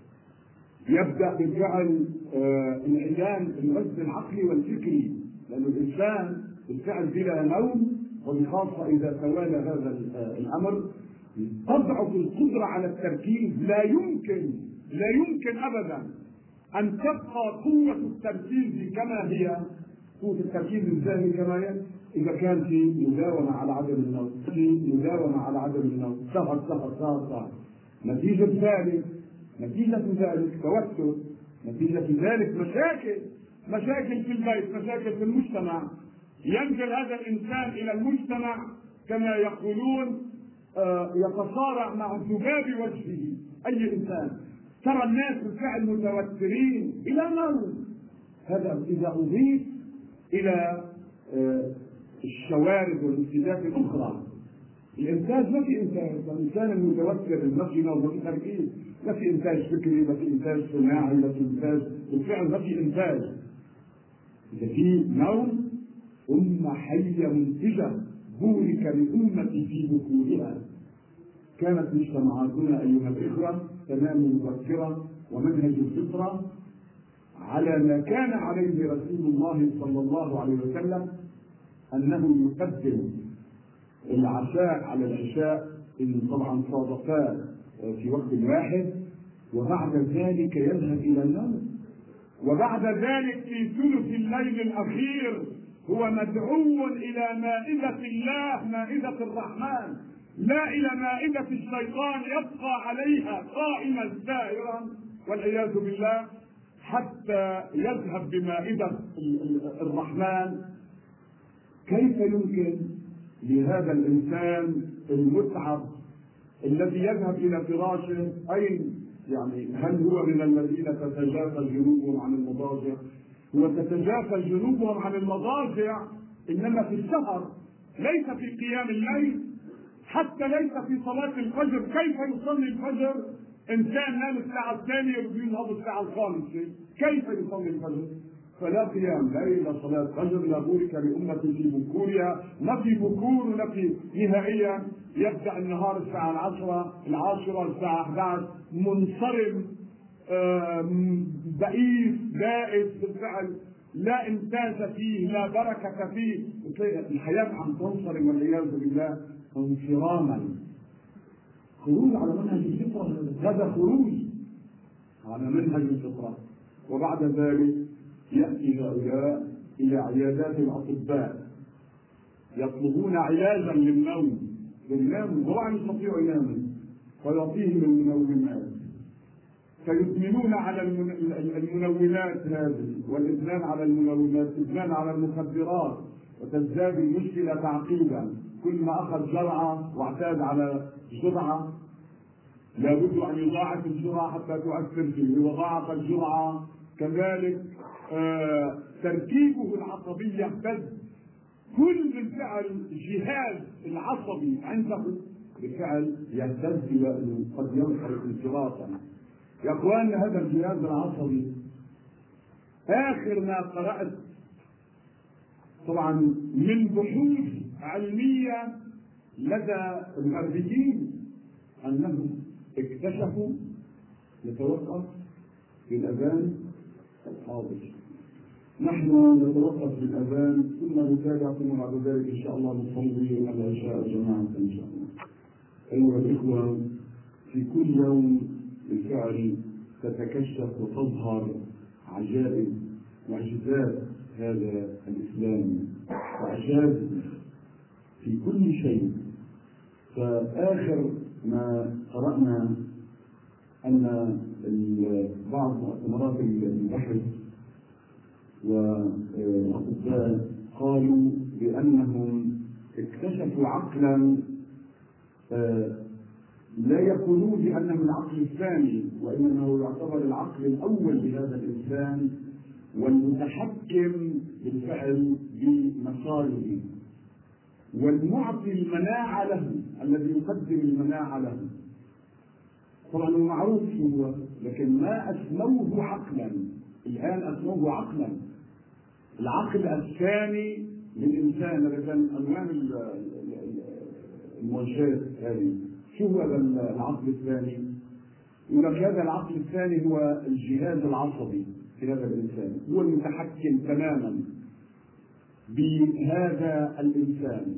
يبدأ بالفعل آه انعدام الوزن العقلي والفكري، لأن الإنسان بالفعل بلا نوم، وبخاصة إذا توالى هذا آه الأمر تضعف القدرة على التركيز. لا يمكن لا يمكن أبدا أن تبقى قوة التركيز كما هي، قوة التركيز الذهني كما هي، إذا كان في مداومة على عدم النوم، في مداومة على عدم النوم، سهر سهر سهر سهر. نتيجة ذلك نتيجة ذلك توتر، نتيجة ذلك مشاكل مشاكل في البيت، مشاكل في المجتمع. ينزل هذا الإنسان إلى المجتمع كما يقولون آه يتصارع مع ذباب وجهه. أي إنسان ترى الناس بالفعل متوترين إلى نوم. هذا إذا أضيف إلى آه الشوارد والانسداد الأخرى. الإنتاج ما في إنتاج، الإنسان المتوتر ما في نوم، ما في تركيز، ما في إنتاج فكري، ما في إنتاج صناعي، ما في إنتاج بالفعل، ما في إنتاج. إذا في نوم أمة حية منتجة بورك لأمتي في بكورها. كانت مجتمعاتنا أيها الإخوة تنام مبكرة، ومنهج الفطرة على ما كان عليه رسول الله صلى الله عليه وسلم، أنه يقدم العشاء على العشاء إن طبعا صادفا في وقت واحد، وبعد ذلك يذهب إلى النوم. وبعد ذلك في ثلث الليل الأخير هو مدعو إلى مائدة الله، مائدة الرحمن، لا إلى مائدة الشيطان يبقى عليها قائما سائرا والعياذ بالله حتى يذهب بمائدة الرحمن. كيف يمكن لهذا الإنسان المتعب الذي يذهب إلى فراشه أين يعني هل هو من الذين تتجافى جنوبهم عن المضاجع؟ هو تتجافى جنوبهم عن المضاجع إنما في السهر، ليس في قيام الليل، حتى ليس في صلاة الفجر. كيف يصلي الفجر إنسان نام الساعة الثانية وينهض الساعة الخامسة؟ كيف يصلي الفجر؟ فلا قيام ليل لا صلاة فجر، لا بورك لأمتي في بكورها، ما في بكور ولا في نهائيا. يبدأ النهار الساعة العشرة العاشرة الساعة أحد عشر منصرم بئيس بائس بالفعل، لا إنتاج فيه لا بركة فيه. الحياة عم تنصرم والعياذ بالله انصراما. خروج على منهج الفطرة، هذا خروج على منهج الفطرة. وبعد ذلك يأتي هؤلاء إلى عيادات الأطباء يطلبون علاجا للنوم، يناموا طبعا يستطيعوا يناموا، ويعطيهم المنومات، فيدمنون على المنومات هذه، والإدمان على المنومات إدمان على المخدرات، وتزداد المشكلة تعقيدا. كل ما أخذ جرعة واعتاد على جرعة لابد أن يضاعف الجرعة حتى تؤثر فيه، وضاعف الجرعة كذلك آه تركيبه العصبي يهتز. كل بالفعل الجهاز العصبي عنده بالفعل يهتز، قد ينحرف انحرافا. يا اخوان هذا الجهاز العصبي اخر ما قرأت طبعا من بحوث علمية لدى الغربيين انهم اكتشفوا، نتوقف في الاذان الحاضر، نحن نتوقف في الاذان ثم نتابع ثم بعد ذلك ان شاء الله نصلي العشاء جماعه ان شاء الله. ايها الاخوه، في كل يوم بالفعل تتكشف وتظهر عجائب معجزات هذا الاسلام واعجاز في كل شيء. فاخر ما قرانا ان بعض مؤتمرات البحث والاطباء قالوا بانهم اكتشفوا عقلا لا يقولون بانه العقل الثاني، وانه يعتبر العقل الاول لهذا الانسان والمتحكم بالفعل بمساره والمعطي المناعه له، الذي يقدم المناعه له. طبعا معروف هو، لكن ما اسموه عقلا. الان اسموه عقلا، العقل الثاني للانسان. لكن انواع المنشات هذه، شو هو العقل الثاني؟ يقول لك هذا العقل الثاني هو الجهاز العصبي في هذا الانسان، هو المتحكم تماما بهذا الانسان.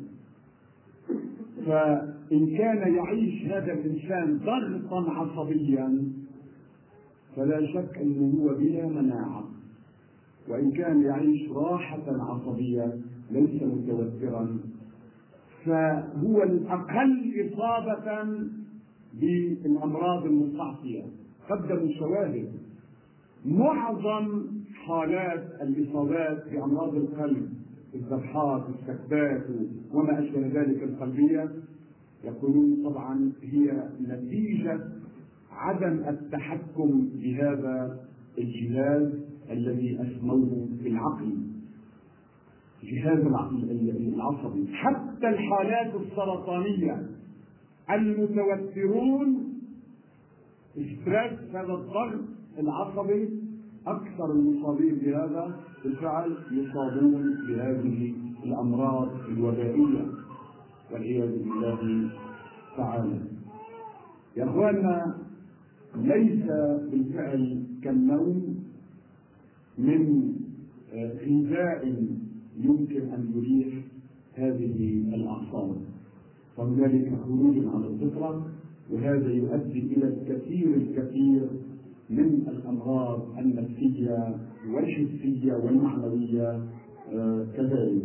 فان كان يعيش هذا الانسان ضغطا عصبيا فلا شك انه هو بلا مناعه، وان كان يعيش راحه عصبيه ليس متوترا فهو الاقل اصابه بالامراض المستعصيه. قدموا شواهد معظم حالات الاصابات بامراض القلب، الذبحات، السكتات وما اشبه ذلك القلبيه، يقولون طبعا هي نتيجه عدم التحكم بهذا الجهاز الذي اسموه بالعقل، جهاز العصبي. حتى الحالات السرطانيه المتوترون ستريس، هذا الضغط العصبي، اكثر المصابين بهذا بالفعل يصابون بهذه الامراض الوبائيه والعياذ بالله تعالى. يا اخواننا، ليس بالفعل كالنوم من غذاء يمكن ان يريح هذه الاعصاب، فهنالك خروج على الفطره، وهذا يؤدي الى الكثير الكثير من الامراض النفسيه والحسيه والمعنويه آه كذلك.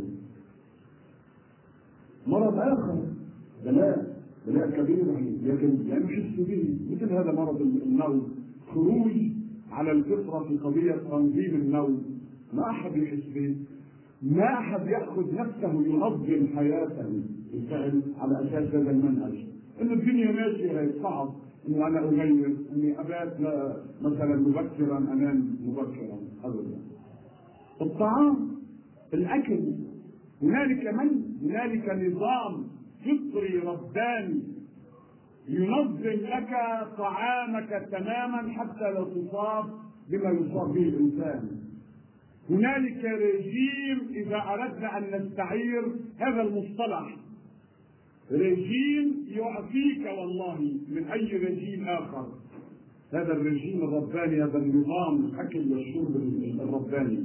مرض اخر بلاء بلاء كبير لكن لا نحس به، مثل هذا مرض النوم، خروج على الفطره في قضيه تنظيم النوم، ما احد يحس به، ما احد ياخذ نفسه ينظم حياته بالفعل على اساس هذا المنهج. ان الدنيا ماشيه هيك صعب انه انا اغير اني ابات مثلا مبكرا انام مبكرا ابدا. الطعام، الاكل، هنالك من هنالك نظام فطري رباني ينظم لك طعامك تماما حتى لا تصاب بما يصاب به الانسان. هنالك رجيم، اذا اردنا ان نستعير هذا المصطلح، رجيم يعفيك والله من اي رجيم اخر. هذا الرجيم الرباني، هذا النظام الاكل والشرب الرباني.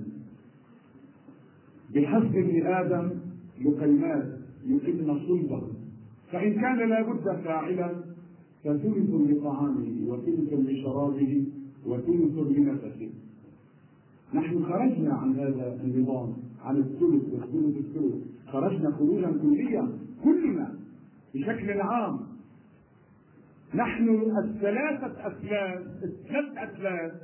بحسب ابن ادم لقيمات يقمن صلبه، فان كان لابد فاعلا فثلث لطعامه وثلث لشرابه وثلث لنفسه. نحن خرجنا عن هذا النظام، عن الثلث والثلث الثلث، خرجنا خروجا كليا كلنا بشكل عام. نحن الثلاثة أثلاث الثلاث أثلاث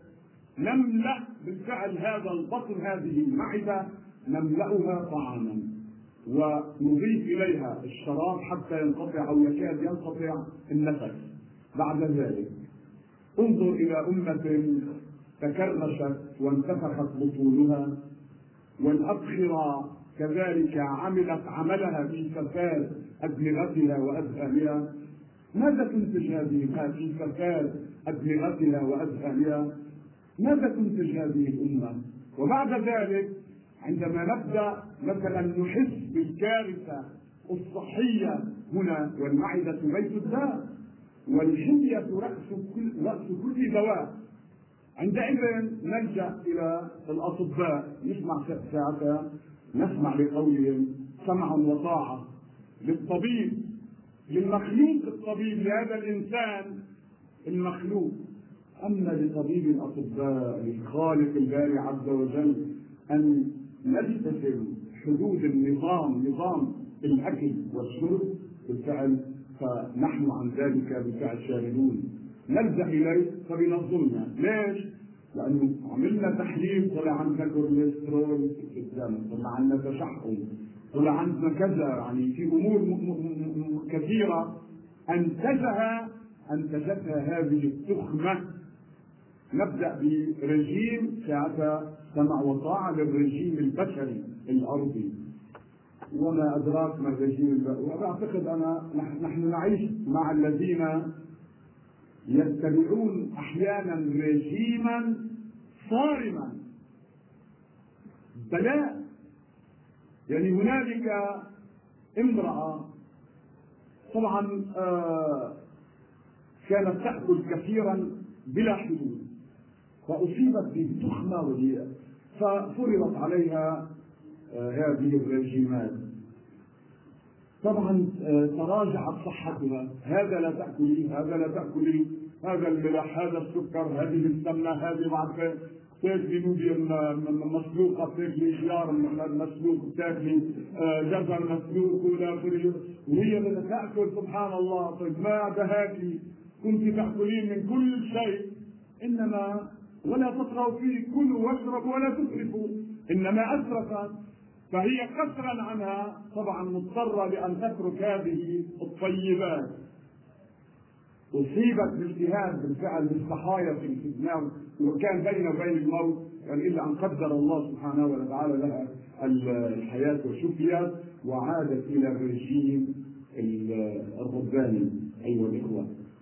نملأ بالفعل هذا البطن، هذه المعدة نملأها طعاما، ونضيف إليها الشراب حتى ينقطع أو يكاد ينقطع النفس. بعد ذلك انظر إلى أمة تكرمشت وانتفخت بطونها، والأبخرة كذلك عملت عملها في سفال أدمغتها وأذهانها. ماذا تنتج هذه في سفال أدمغتها وأذهانها؟ ماذا تنتج هذه الأمة؟ وبعد ذلك عندما نبدأ مثلا نحس بالكارثة الصحية هنا، والمعدة بيت الداء والحمية رأس كل رأس كل دواء، عندئذ نلجأ إلى الأطباء. نسمع ساعتها نسمع لقولهم سمع وطاعة للطبيب، للمخلوق الطبيب، لهذا الإنسان المخلوق. أما لطبيب الأطباء للخالق الباري عز وجل أن نلتزم حدود النظام، نظام الأكل والشرب بالفعل، فنحن عن ذلك بالفعل شاهدون. نلجأ إليه فبينظمنا. ليش؟ لأنه عملنا تحليل طلع عندنا كوليسترول في الدم، طلع عندنا تشحم، طلع عندنا كذا، يعني في أمور م م كثيرة أنتجها أنتجتها هذه التخمة. نبدأ برجيم ساعتها سمع وطاعة للرجيم البشري الأرضي. وما أدراك ما الرجيم البشري؟ وأعتقد أنا نحن نعيش مع الذين يتبعون أحيانا رجيما صارما بلاء. يعني هنالك امرأة طبعا آه كانت تأكل كثيرا بلا حدود، فأصيبت بالتخمة وليئة، ففرضت عليها آه هذه الرجيمات. طبعا آه تراجعت صحتها. هذا لا تأكلي، هذا لا تأكلي، هذا الملح، هذا السكر، هذه السمنة، هذه بعد تاكلي نودي مسلوقة، تاكلي خيار مسلوق، تاكلي آه جزر مسلوق ولا آخره، وهي بدها تأكل. سبحان الله. طيب ما دهاكي؟ كنت تأكلين من كل شيء، إنما ولا تطغوا فيه، كلوا واشربوا ولا تسرفوا، إنما أسرفت. فهي قصرا عنها طبعا مضطرة لأن تترك هذه الطيبات. أصيبت بالتهاب بالفعل بالصحايا في الدماغ، وكان بين وبين الموت، يعني إلا أن قدر الله سبحانه وتعالى لها الحياة وشفيت وعادت إلى الرجيم الرباني. أيها الإخوة،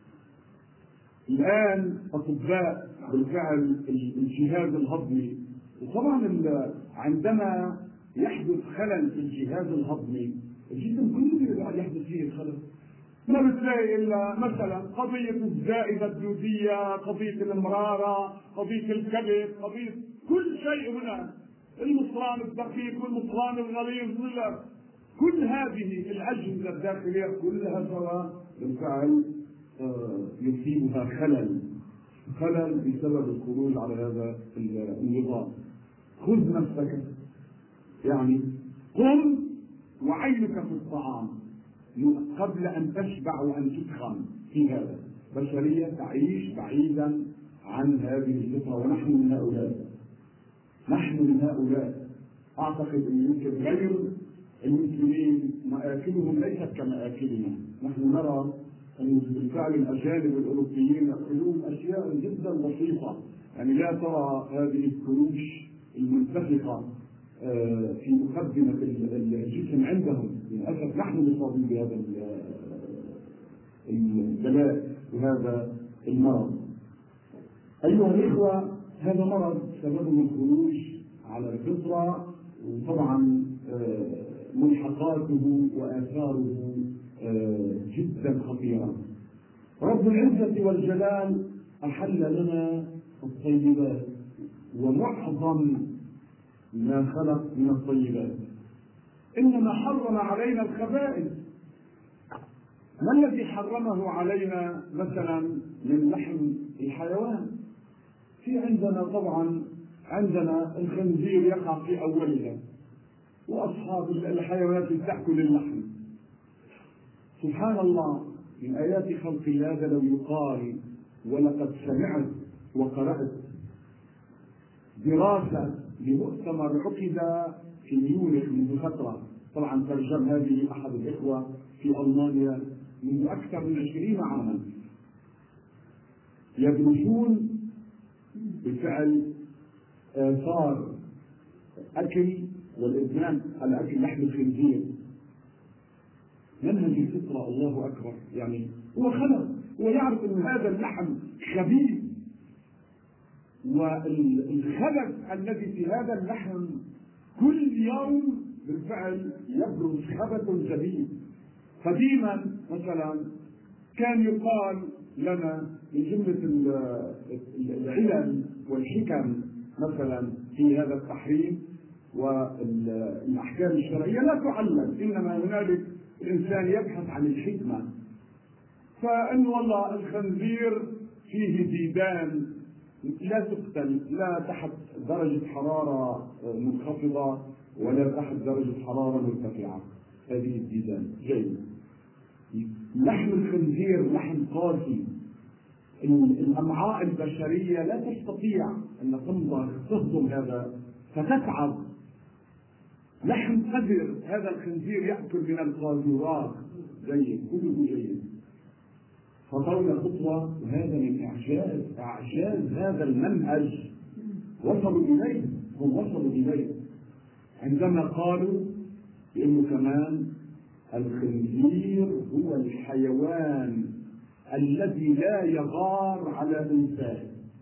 الآن أطباء بالفعل الجهاز الهضمي، وطبعا عندما يحدث خلل في الجهاز الهضمي الجسم كله يحدث فيه خلل. ما بتلاقي إلا مثلا قضية الزائدة الدودية، قضية المرارة، قضية الكبد، قضية كل شيء هنا، المصران الدقيق والمصران الغليظ، كل هذه الأجهزة الداخلية كلها سواء بالفعل يصيبها خلل خلل بسبب الخروج على هذا النظام. خذ نفسك، يعني قم وعينك في الطعام قبل أن تشبع وأن تتخن. في هذا بشرية تعيش بعيدا عن هذه الفطرة، ونحن من هؤلاء نحن من هؤلاء أعتقد أن يمكن غير المسلمين مآكلهم ليست كمآكلنا. نحن نرى أن بالفعل الأجانب الأوروبيين يأكلون أشياء جدا بسيطة، يعني لا ترى هذه الكروش المنتفخة في مقدمة الجسم عندهم. للأسف نحن مصابين بهذا البلاء وهذا المرض. أيها الإخوة، هذا مرض سببه الخروج على الفطرة، وطبعا ملحقاته وآثاره جدا خطيرة. رب العزة والجلال أحل لنا الطيبات، ومعظم ما خلق من الطيبات، إنما حرم علينا الخبائث. ما الذي حرمه علينا مثلا من لحم الحيوان؟ في عندنا طبعا عندنا الخنزير يقع في أولها، وأصحاب الحيوانات تأكل اللحم. سبحان الله، من آيات خلق الله لو يقال ولقد سمعت وقرأت دراسة لمؤتمر عقد في ميونخ منذ فترة طبعا ترجم هذه أحد الإخوة في ألمانيا منذ أكثر من عشرين عاما، يدرسون بالفعل آثار أكل والإدمان على أكل لحم الخنزير. منهج الفطرة، الله أكبر. يعني هو خلق، هو يعرف أن هذا اللحم خبيث، والخبث الذي في هذا اللحم كل يوم بالفعل يبرز خبث جديد. قديما مثلا كان يقال لنا من جملة العلل والحكم مثلا في هذا التحريم والأحكام الشرعية لا تعلم، إنما هنالك الإنسان يبحث عن الحكمة. فإن والله الخنزير فيه ديدان لا تقتل لا تحت درجة حرارة منخفضة ولا تحت درجة حرارة مرتفعة، هذه الديدان جيد. لحم الخنزير لحم قاسي، الأمعاء البشرية لا تستطيع أن تمضغ تهضم هذا فتتعب. لحم قذر، هذا الخنزير يأكل من القاذورات، جيد، كله جيد. خطونا خطوة، وهذا من إعجاز إعجاز هذا المنهج وصلوا إليه، هم وصلوا إليه عندما قالوا بأنه كمان الخنزير هو الحيوان الذي لا يغار على إنسان،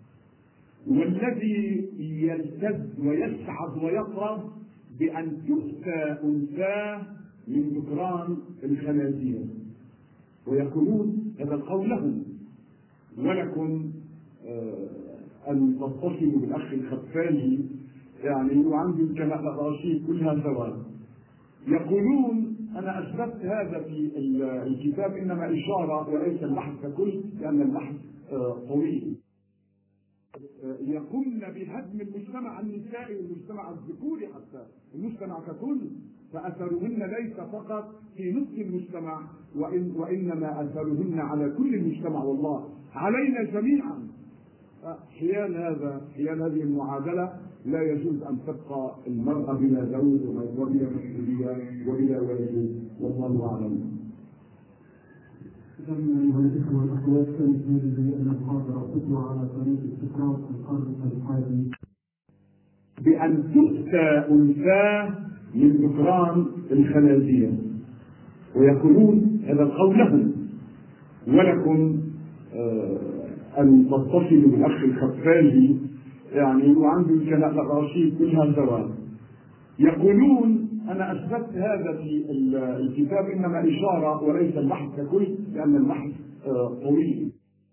والذي يلتذ ويسعد ويطرب بأن تؤتى أنثاه من ذكران الخنازير، ويقولون هذا القول لهم. ولكم آه أن تتصلوا بالأخ الخفاجي يعني وعنده الكلاشيك كلها سواء. يقولون أنا أثبت هذا في الكتاب إنما إشارة وليس البحث ككل، لأن البحث آه طويل. يقومن بهدم المجتمع النسائي والمجتمع الذكوري حتى المجتمع ككل، فأثرهن ليس فقط في نصف المجتمع وإن وإنما أثرهن على كل المجتمع، والله علينا جميعا. حيال هذا حيال هذه المعادلة لا يجوز أن تبقى المرأة بلا زوج وبلا مسؤولية وبلا ولد، والله أعلم. إذا أيها الإخوة والأخوات، كانت هذه المحاضرة تتلو على طريق استقراء القرن الحادي بأن تؤتى أنثاه من ذكران الخنازير، ويقولون هذا القول لهم. ولكم آه أن تتصلوا بالأخ الخفاجي يعني وعنده الكلاشيك كلها سواء. يقولون أنا أثبت هذا في الكتاب إنما إشارة وليس البحث ككل، لأن البحث آه طويل.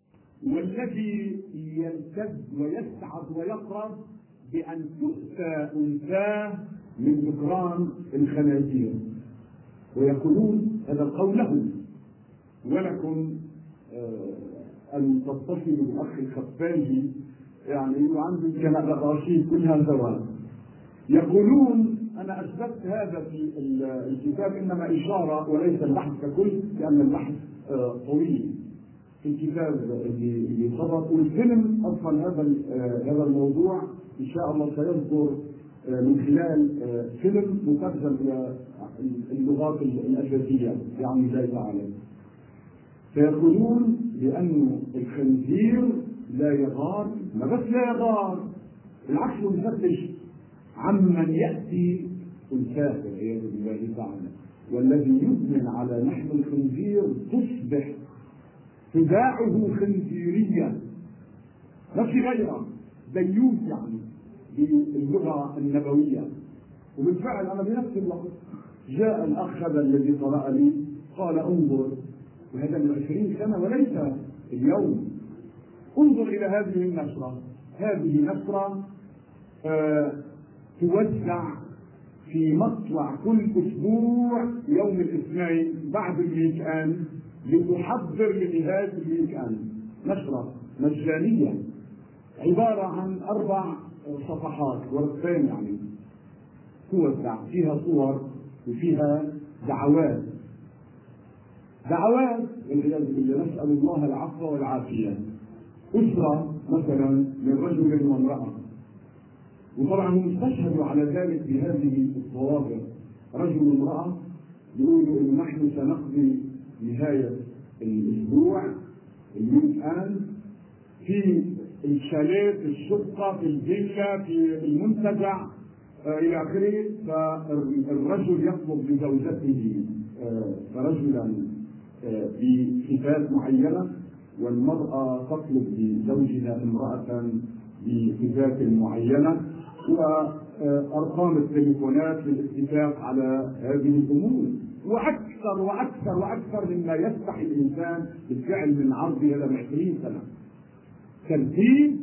والذي يلتذ ويسعد ويطرب بأن تؤتى أنثاه من ذكران الخنازير، ويقولون هذا القول لهم. ولكم آه أن تتصلوا بالأخ الخفاجي يعني وعنده الكلاشيك كلها سواء. يقولون أنا أثبت هذا في الكتاب إنما إشارة وليس البحث ككل، لأن البحث آه طويل في الكتاب اللي سبق. والفيلم أصلا هذا هذا الموضوع إن شاء الله سيصدر من خلال فيلم مترجم إلى اللغات الأجنبية يعني الله تعالى. فيقولون بأن الخنزير لا يغار، ما بس لا يغار، بالعكس يفتش عمن يأتي أنثاه والعياذ بالله تعالى. والذي يدمن على لحم الخنزير تصبح تباعه خنزيريا ما في غيره، ديوث يعني باللغة النبوية. وبالفعل أنا بنفس الوقت جاء الأخ هذا الذي قرأ لي قال انظر، وهذا من عشرين سنة وليس اليوم، انظر إلى هذه النشرة. هذه نشرة آه توزع في مطلع كل أسبوع يوم الاثنين بعد الويك اند لتحضر لنهاية الويك اند. نشرة مجانية عبارة عن أربع صفحات ورقتين يعني، توزع فيها صور وفيها دعوات دعوات والعياذ بالله، نسأل الله العفو والعافية. أسرة مثلا من رجل وامرأة، وطبعا هم استشهدوا على ذلك بهذه الظواهر. رجل وامرأة يقولوا إن نحن سنقضي نهاية الأسبوع الويك أند في الشاليه في الشقة في الفيلا في المنتجع آه إلى آخره. فالرجل يطلب لزوجته آه رجلا آه بصفات معينة، والمرأة تطلب لزوجها امرأة بصفات معينة، وأرقام التليفونات للاتفاق على هذه الأمور، وأكثر وأكثر وأكثر مما يستحي الإنسان بالفعل من عرض هذا من عشرين سنة. ترتيب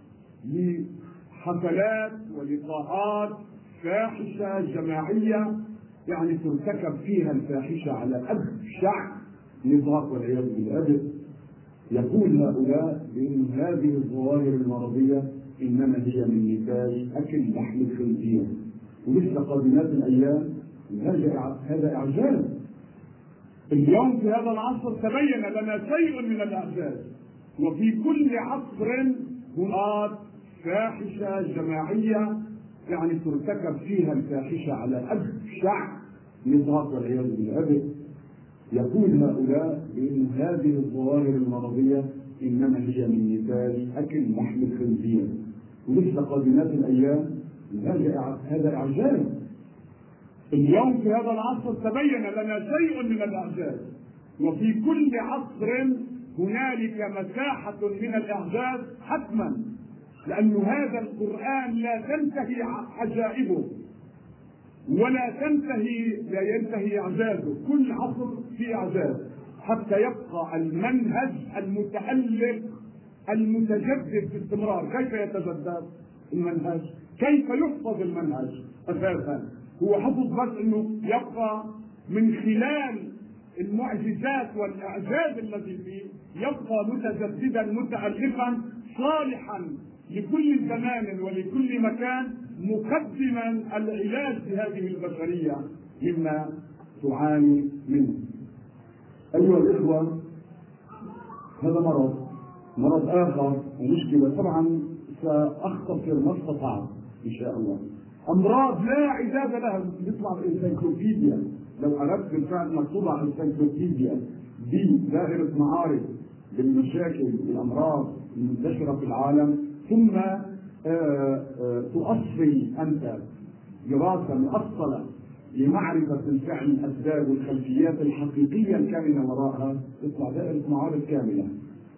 لحفلات ولقاءات فاحشة جماعية، يعني ترتكب فيها الفاحشة على أبشع نطاق والعياذ بالله. يقول هؤلاء بأن هذه الظواهر المرضية إنما هي من نتاج أكل لحم الخنزير، ولسه قادمات الأيام هذا إعجاز. اليوم في هذا العصر تبين لنا شيء من الإعجاز، وفي كل عصر هناك فاحشة جماعية يعني ترتكب فيها الفاحشة على أبشع نطاق والعياذ بالله. يقول هؤلاء بأن هذه الظواهر المرضية إنما هي من نتاج أكل لحم الخنزير، ولسه قادمات الأيام هذا إعجاز. اليوم في هذا العصر تبين لنا شيء من الإعجاز، وفي كل عصر هنالك مساحة من الإعجاز حتما، لأن هذا القرآن لا تنتهي عجائبه ولا تنتهي لا ينتهي إعجازه، كل عصر في إعجاز، حتى يبقى المنهج المتألق المتجدد باستمرار. كيف يتجدد المنهج؟ كيف يحفظ المنهج؟ أساسا هو حفظ بس إنه يبقى من خلال المعجزات والإعجاز الذي فيه يبقى متجددا متألقا صالحا لكل زمان ولكل مكان، مقدما العلاج لهذه البشرية مما تعاني منه. أيها الإخوة، هذا مرض مرض آخر ومشكلة. طبعا سأختصر ما استطعت إن شاء الله. أمراض لا عداد لها تطلع في الانسيكلوبيديا، لو أردت بالفعل مكتوبة على الانسيكلوبيديا دي دائرة معارف بالمشاكل والأمراض المنتشرة في العالم، ثم تؤصل أنت دراسة مؤصلة لمعرفة بالفعل الأسباب والخلفيات الحقيقية الكامنة وراءها، تطلع دائرة معارف كاملة.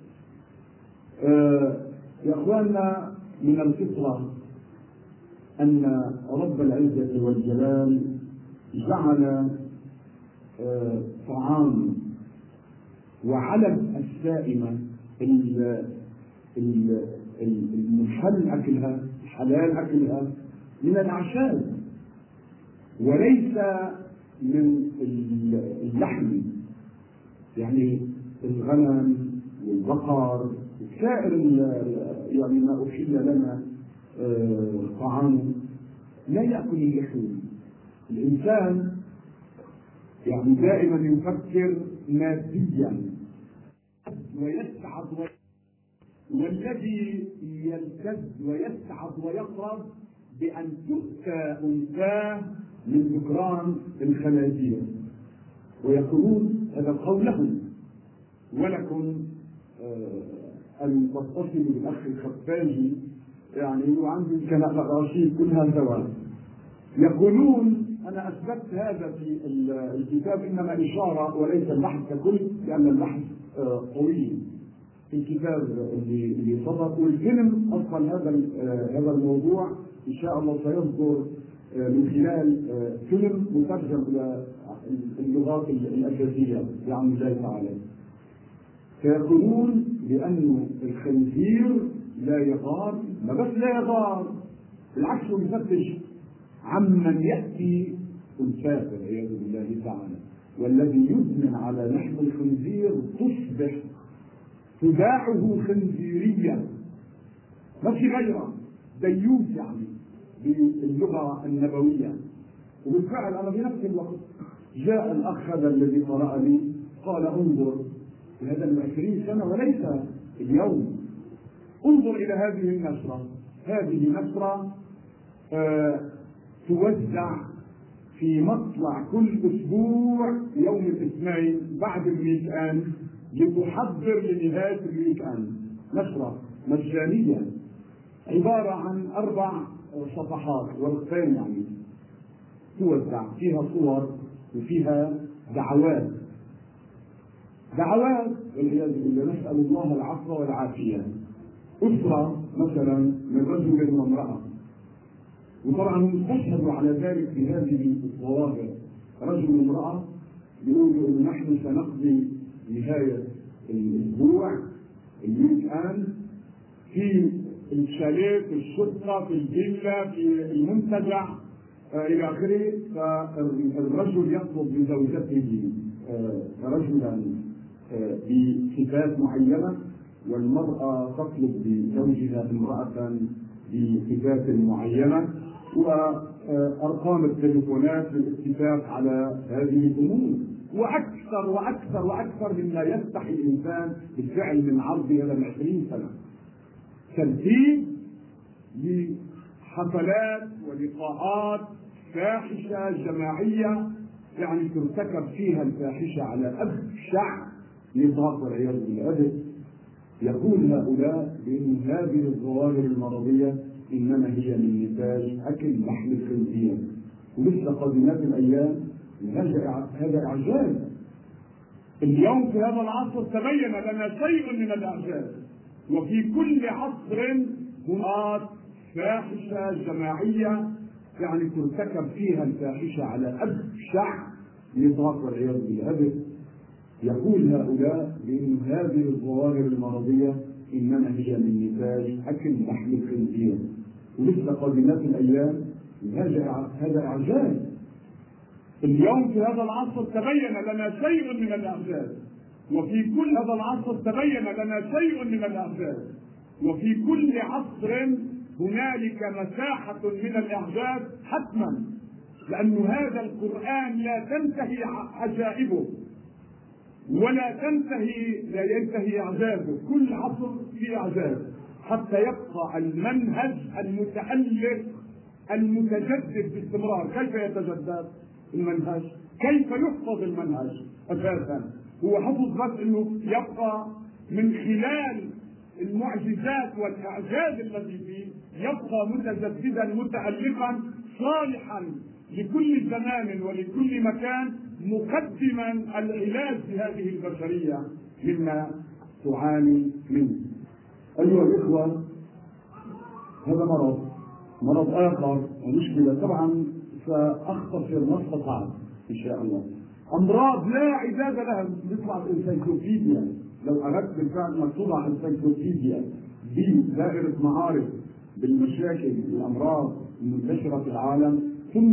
يا أخواننا، من الفطرة أن رب العزة والجلال جعل طعام وعلب السائمة المحل أكلها حلال أكلها من الأعشاب وليس من اللحم، يعني الغنم والبقر وسائر يعني ما أحل لنا طعامه لا يأكل اللحوم. الإنسان يعني دائما يفكر ماديا ويسعد، والذي يلتذ ويسعد ويقرب بأن تؤتى أنثاه من ذكران الخنازير، ويقولون هذا القول لهم، ولكم أن تتصلوا بالأخ الخفاجي يعني وعندي كنقاشير كلها سواء. يقولون أنا أثبت هذا في الكتاب إنما إشارة وليس البحث ككل، لأن البحث طويل في الكتاب اللي اللي صدر، والفيلم أصلا هذا هذا الموضوع إن شاء الله سيصدر من خلال فيلم مترجم إلى اللغات الأساسية بأمر الله تعالى. فيقولون بأن الخنزير لا يغار، ما بس لا يغار، بالعكس هو يفتش عمن يأتي أنثاه والعياذ بالله تعالى، والذي يدمن على لحم الخنزير تصبح تباعه خنزيريا ما في غيره، ديوث يعني باللغة النبوية. وبالفعل أنا في نفس الوقت جاء الأخ هذا الذي قرأ لي قال انظر هذا من عشرين سنة وليس اليوم، انظر إلى هذه النشرة، هذه نشرة آه توزع في مطلع كل أسبوع يوم الاثنين بعد الويك أند لتحضر لنهاية الويك أند نشرة مجانية عبارة عن أربع صفحات ورقتين يعني توزع فيها صور وفيها دعوات دعوات والعياذ بالله نسأل الله العفو والعافية. أسرة مثلا من رجل وامرأة، وطبعا هم استشهدوا على ذلك في هذه الظواهر، رجل وامرأة يقولوا إن نحن سنقضي نهاية الأسبوع الويك أند في الشاليه في الشرطة في الفيلا في المنتجع آه إلى آخره. فالرجل يطلب من زوجته آه رجلا آه بصفات معينة، والمرأة تطلب لزوجها امرأة بصفات معينة، وأرقام التليفونات للاتفاق على هذه الأمور، وأكثر وأكثر وأكثر مما يستحي الإنسان بالفعل من عرض هذا العشرين سنة. ترتيب لحفلات ولقاءات فاحشة جماعية يعني ترتكب فيها الفاحشة على أبشع نطاق والعياذ بالله. يقول هؤلاء بأن هذه الظواهر المرضية إنما هي من نتاج أكل لحم الخنزير، ولسه قادمات الأيام هذا إعجاز. اليوم في هذا العصر تبين لنا شيء من الإعجاز، وفي كل عصر هناك فاحشة جماعية يعني ترتكب فيها الفاحشة على أبشع نطاق والعياذ بالله. يقول هؤلاء بأن هذه الظواهر المرضية إنما هي من نتاج أكل لحم الخنزير، ولسه قادمات الأيام هذا إعجاز. اليوم في هذا العصر تبين لنا شيء من الإعجاز، وفي كل هذا العصر تبين لنا شيء من الإعجاز، وفي كل عصر هنالك مساحة من الإعجاز حتما، لأن هذا القرآن لا تنتهي عجائبه ولا تنتهي لا ينتهي إعجازه، كل عصر في إعجاز حتى يبقى المنهج المتألف المتجدد باستمرار. كيف يتجدد المنهج؟ كيف يحفظ المنهج؟ أساسا هو حفظ بس إنه يبقى من خلال المعجزات والإعجاز الذي فيه يبقى متجددا متألفا صالحا لكل زمان ولكل مكان، مقدما العلاج لهذه البشرية مما تعاني منه. أيها الإخوة، هذا مرض مرض آخر ومشكلة طبعا سأختصر ما استطعت إن شاء الله. أمراض لا عداد لها، يطلع الانسيكلوبيديا لو أردت بالفعل مكتوبة على الانسيكلوبيديا بدائرة معارف بالمشاكل الأمراض المنتشرة في العالم، ثم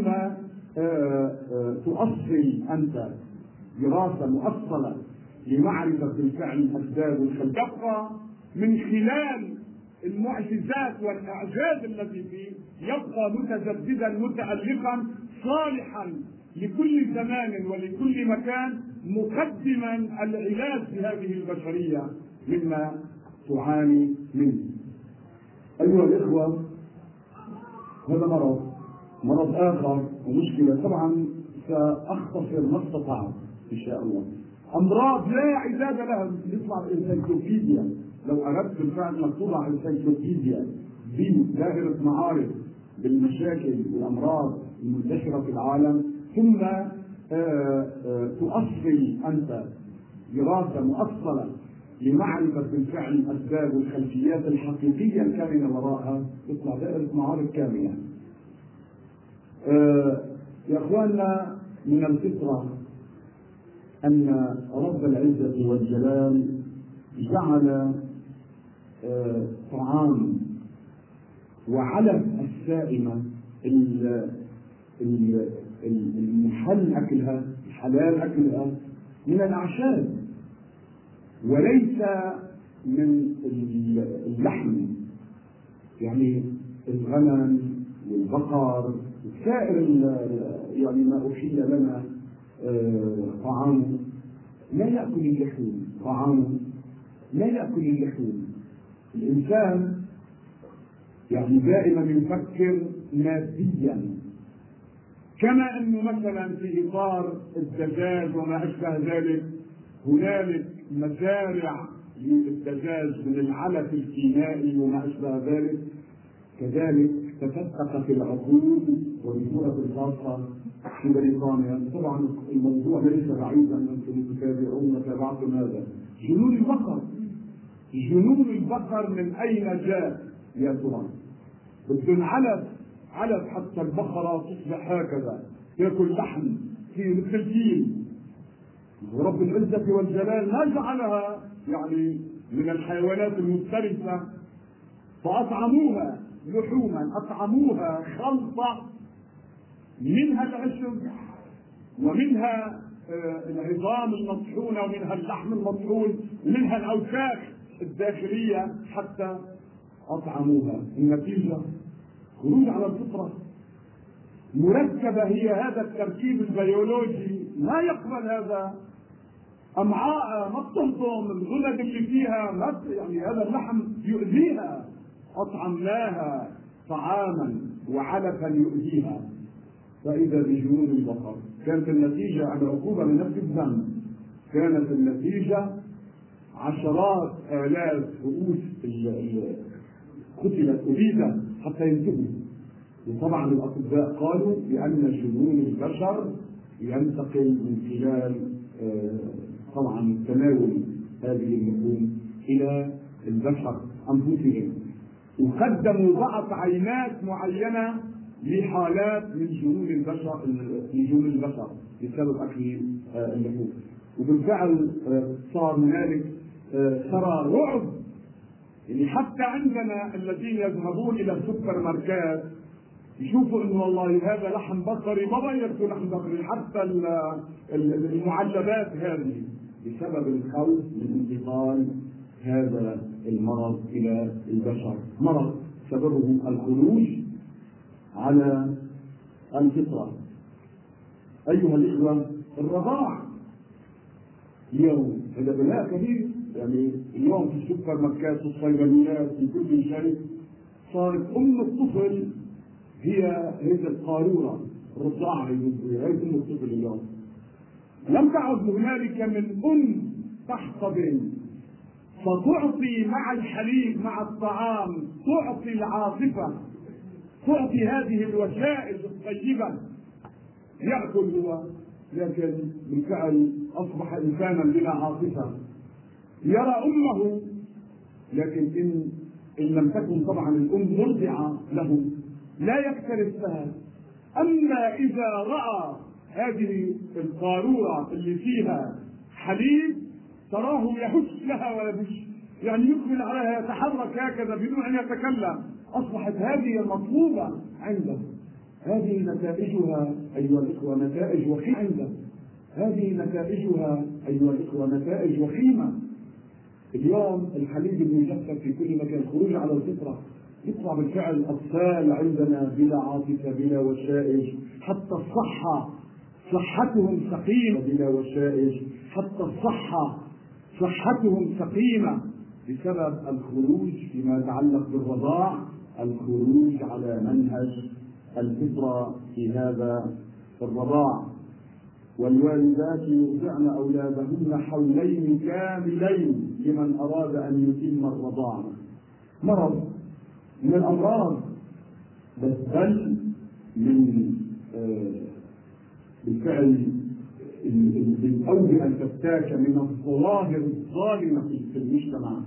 تؤصل أنت دراسة مؤصلة لمعرفة بالفعل الأسباب والخلفية من خلال المعجزات والإعجاز الذي فيه، يبقى متجددا متألفا صالحا لكل زمان ولكل مكان، مقدما العلاج لهذه البشرية مما تعاني منه. أيها الإخوة، هذا مرض مرض آخر ومشكلة طبعا سأختصر ما استطعت إن شاء الله. أمراض لا عداد لها، يطلع الانسيكلوبيديا لو أردت بالفعل مكتوبة على الانسيكلوبيديا بدائرة معارف بالمشاكل والأمراض المنتشرة في العالم، ثم تؤصل أنت دراسة مؤصلة لمعرفة بالفعل الأسباب والخلفيات الحقيقية الكامنة وراءها، يطلع دائرة معارف كاملة. يا أخواننا، من الفطرة أن رب العزة والجلال جعل طعام وعلف السائمة المحل أكلها الحلال أكلها من الأعشاب وليس من اللحم، يعني الغنم والبقر سائر يعني ما أحيل لنا طعامه لا يأكل اللحوم، طعامه لا يأكل اللحوم. الإنسان يعني دائما يفكر ماديا، كما أنه مثلا في إطار الدجاج وما أشبه ذلك هنالك مزارع للدجاج من العلف الكيميائي وما أشبه ذلك، كذلك تفتقت العقول وبصورة خاصة في بريطانيا. طبعا الموضوع ليس بعيدا، أنتم تتابعون تابعتم هذا. جنون البقر، جنون البقر من أين جاء يا ترى؟ بدون علف، علف حتى البقرة تصبح هكذا تأكل لحم في مثل الفيل. ورب العزة والجلال ما جعلها يعني من الحيوانات المفترسة فأطعموها لحوما، أطعموها خلطة منها العشب ومنها العظام المطحونة ومنها اللحم المطحون ومنها الأوساخ الداخلية حتى أطعموها. النتيجة خروج على الفطرة مركبة، هي هذا التركيب البيولوجي ما يقبل هذا. أمعاء ما بتهضم، الغدد اللي فيها ما يعني هذا اللحم يؤذيها، أطعمناها طعاما وعلفا يؤذيها. فإذا بجنون البقر كانت النتيجة العقوبة من نفس الذنب، كانت النتيجة عشرات آلاف رؤوس قتلت أبيدت حتى ينتهوا. وطبعا الأطباء قالوا بأن جنون البشر ينتقل من خلال طبعا تناول هذه اللحوم إلى البشر أنفسهم، وقدموا بعض عينات معينة لحالات من جنون البشر لجنون البشر بسبب أكل اللحوم. وبالفعل صار هنالك ترى رعب، يعني حتى عندنا الذين يذهبون إلى السوبر ماركات يشوفوا انه والله هذا لحم بقري، ما بيرتوا لحم بقري، حتى المعلبات هذه بسبب الخوف من انتقال هذا المرض الى البشر، مرض سببه الخروج على الفطرة. ايها الاخوة، الرضاع اليوم هذا بلاء كبير، يعني اليوم في السوبر ماركات والصيدليات في كل شيء صارت ام الطفل هي هذه القارورة الرضاعة، هي ام الطفل اليوم. لم تعد هنالك من ام تحتضن فتعطي مع الحليب مع الطعام، تعطي العاطفة، تعطي هذه الوسائل الطيبة. يأكل هو لكن بالفعل أصبح إنسانا بلا عاطفة، يرى أمه لكن إن إن لم تكن طبعا الأم مرضعة له لا يكترث لها. أما إذا رأى هذه القارورة اللي فيها حليب تراه يهش لها ويبش، يعني يقبل عليها يتحرك هكذا بدون أن يتكلم. أصبحت هذه المطلوبة عنده. هذه نتائجها أيها الإخوة نتائج وخيمة عنده، هذه نتائجها أيها الإخوة نتائج وخيمة. اليوم الحليب المجفف في كل مكان، خروج على الفطرة، يطلع بالفعل أطفال عندنا بلا عاطفة بلا وشائج، حتى الصحة صحتهم سقيمة بلا وشائج، حتى الصحة صحتهم سقيمة بسبب الخروج فيما يتعلق بالرضاع، الخروج على منهج الفطرة في هذا الرضاع. والوالدات يرضعن أولادهن حولين كاملين لمن أراد أن يتم الرضاعة. مرض من الأمراض بل من آه بالفعل الأوجه الفتاكة من الظواهر الظالمة في المجتمع،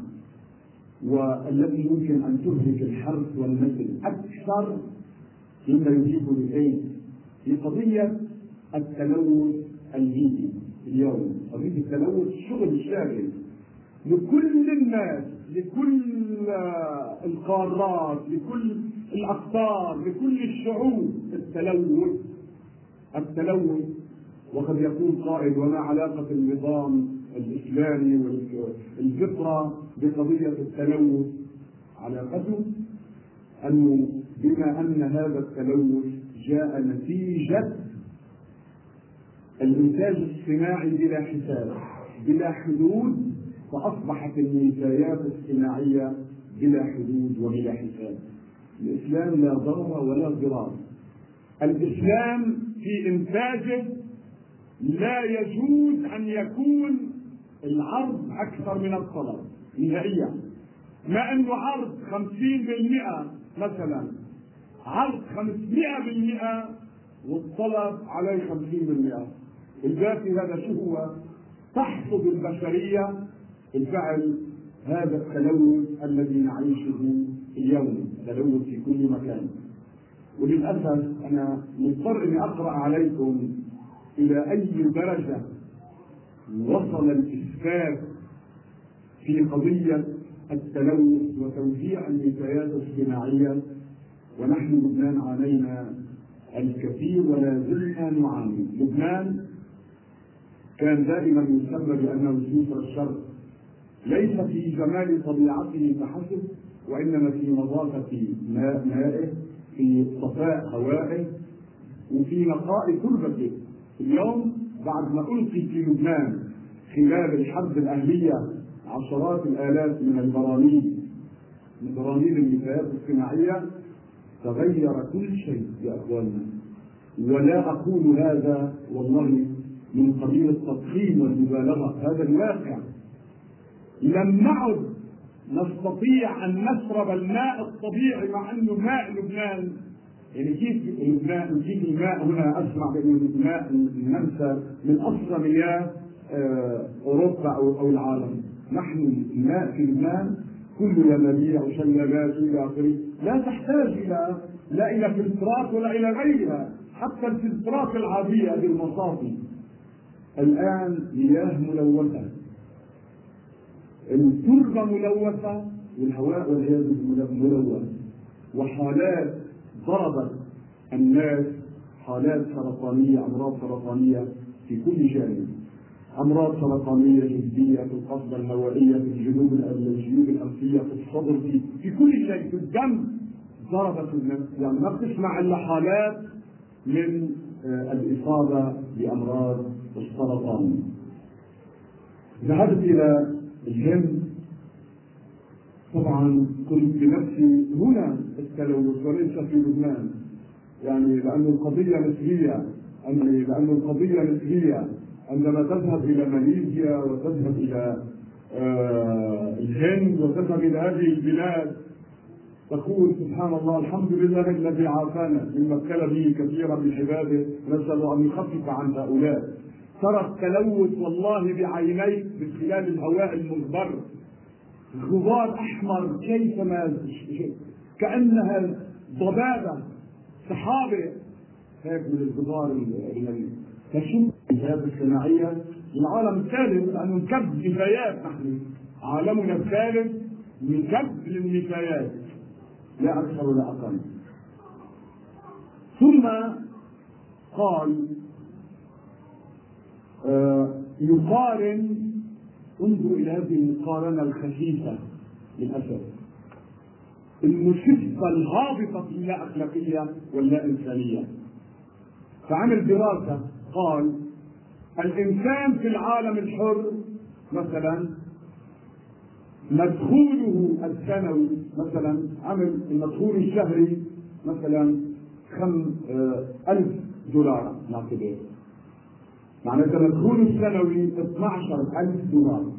والتي يمكن أن تهلك الحرث والنسل أكثر مما يجيب للأيدي. في قضية التلوث البيئي اليوم، قضية التلوث شغل شاغل لكل الناس، لكل القارات، لكل الأقطار، لكل الشعوب. التلوث التلوث وقد يقول قائل وما علاقة النظام الإسلامي والفطرة بقضية التلوث؟ علاقته أنه بما أن هذا التلوث جاء نتيجة الإنتاج الصناعي بلا حساب بلا حدود، فأصبحت النفايات الصناعية بلا حدود وبلا حساب. الإسلام لا ضرر ولا ضرار. الإسلام في إنتاجه لا يجوز أن يكون العرض أكثر من الطلب نهائيا. ما أنه عرض خمسين بالمئة مثلا، عرض خمسمائة بالمئة والطلب عليه خمسين بالمئة، الباقي هذا شو هو؟ تحصد البشرية الفعل هذا التلوث الذي نعيشه اليوم، تلوث في كل مكان. وللأسف أنا مضطر أني أقرأ عليكم إلى أي درجة وصل الإسفاف في قضية التلوث وتوزيع النفايات الاجتماعية، ونحن لبنان عانينا الكثير ولا زلنا نعاني. لبنان كان دائما يسمى بأنه سويسرا الشرق، ليس في جمال طبيعته فحسب، وإنما في نظافة مائه، في صفاء هوائه، وفي نقاء تربته. اليوم بعد ما ألقي في لبنان خلال الحرب الأهلية عشرات الآلاف من البراميل من براميل النفايات الصناعية، تغير كل شيء يا أخواننا. ولا أقول هذا والله من قبيل التضخيم والمبالغة، هذا الواقع. لم نعد نستطيع أن نشرب الماء الطبيعي، مع أنه ماء لبنان، يعني كيف لبنان كيف الماء هنا أسمع بأنه الماء النمسا من أصل مياه أوروبا أو العالم. نحن الماء في لبنان كل ينابيع وشلالات إلى آخره، لا تحتاج إلى لا إلى فلترات ولا إلى غيرها، حتى الفلترات العادية بالمصافي الآن مياه ملوثة، التربة ملوثة والهواء والعياذ بالله ملوث، وحالات ضربت الناس، حالات سرطانية، أمراض سرطانية في كل جانب، أمراض سرطانية جلدية في القصبة الهوائية، في الجيوب الجيوب الأنفية، في الصدر، في, في كل شيء، في الدم ضربت الناس. يعني ما بتسمع إلا حالات من آه الإصابة بأمراض السرطان. ذهبت إلى الهند، طبعا كنت بنفسي هنا التلوث وليس في لبنان، يعني لأن القضية نسبية، يعني لأن القضية نسبية. عندما تذهب إلى ماليزيا وتذهب إلى آه الهند وتذهب إلى هذه البلاد تقول سبحان الله الحمد لله الذي عافانا مما ابتلى به كثيرا من عباده، نسأل أن يخفف عن هؤلاء. ترى التلوث والله بعينيك من خلال الهواء المغبر، غبار أحمر كيفما كأنها ضبابة سحابة هيك من الغبار من تشم النفايات الصناعية. العالم الثالث لأنه نكب نفايات، نحن عالمنا الثالث نكب للنفايات لا أكثر ولا أقل. ثم قال آه يقارن، انظروا إلى هذه المقارنة الخفيفة للأسف المشفة الهابطة اللا أخلاقية واللا إنسانية. فعمل دراسة قال الإنسان في العالم الحر مثلا مدخوله السنوي، مثلا عمل المدخول الشهري مثلا خم ألف دولار نعتبر، معناته مدخول السنوي اثني عشر ألف دولار،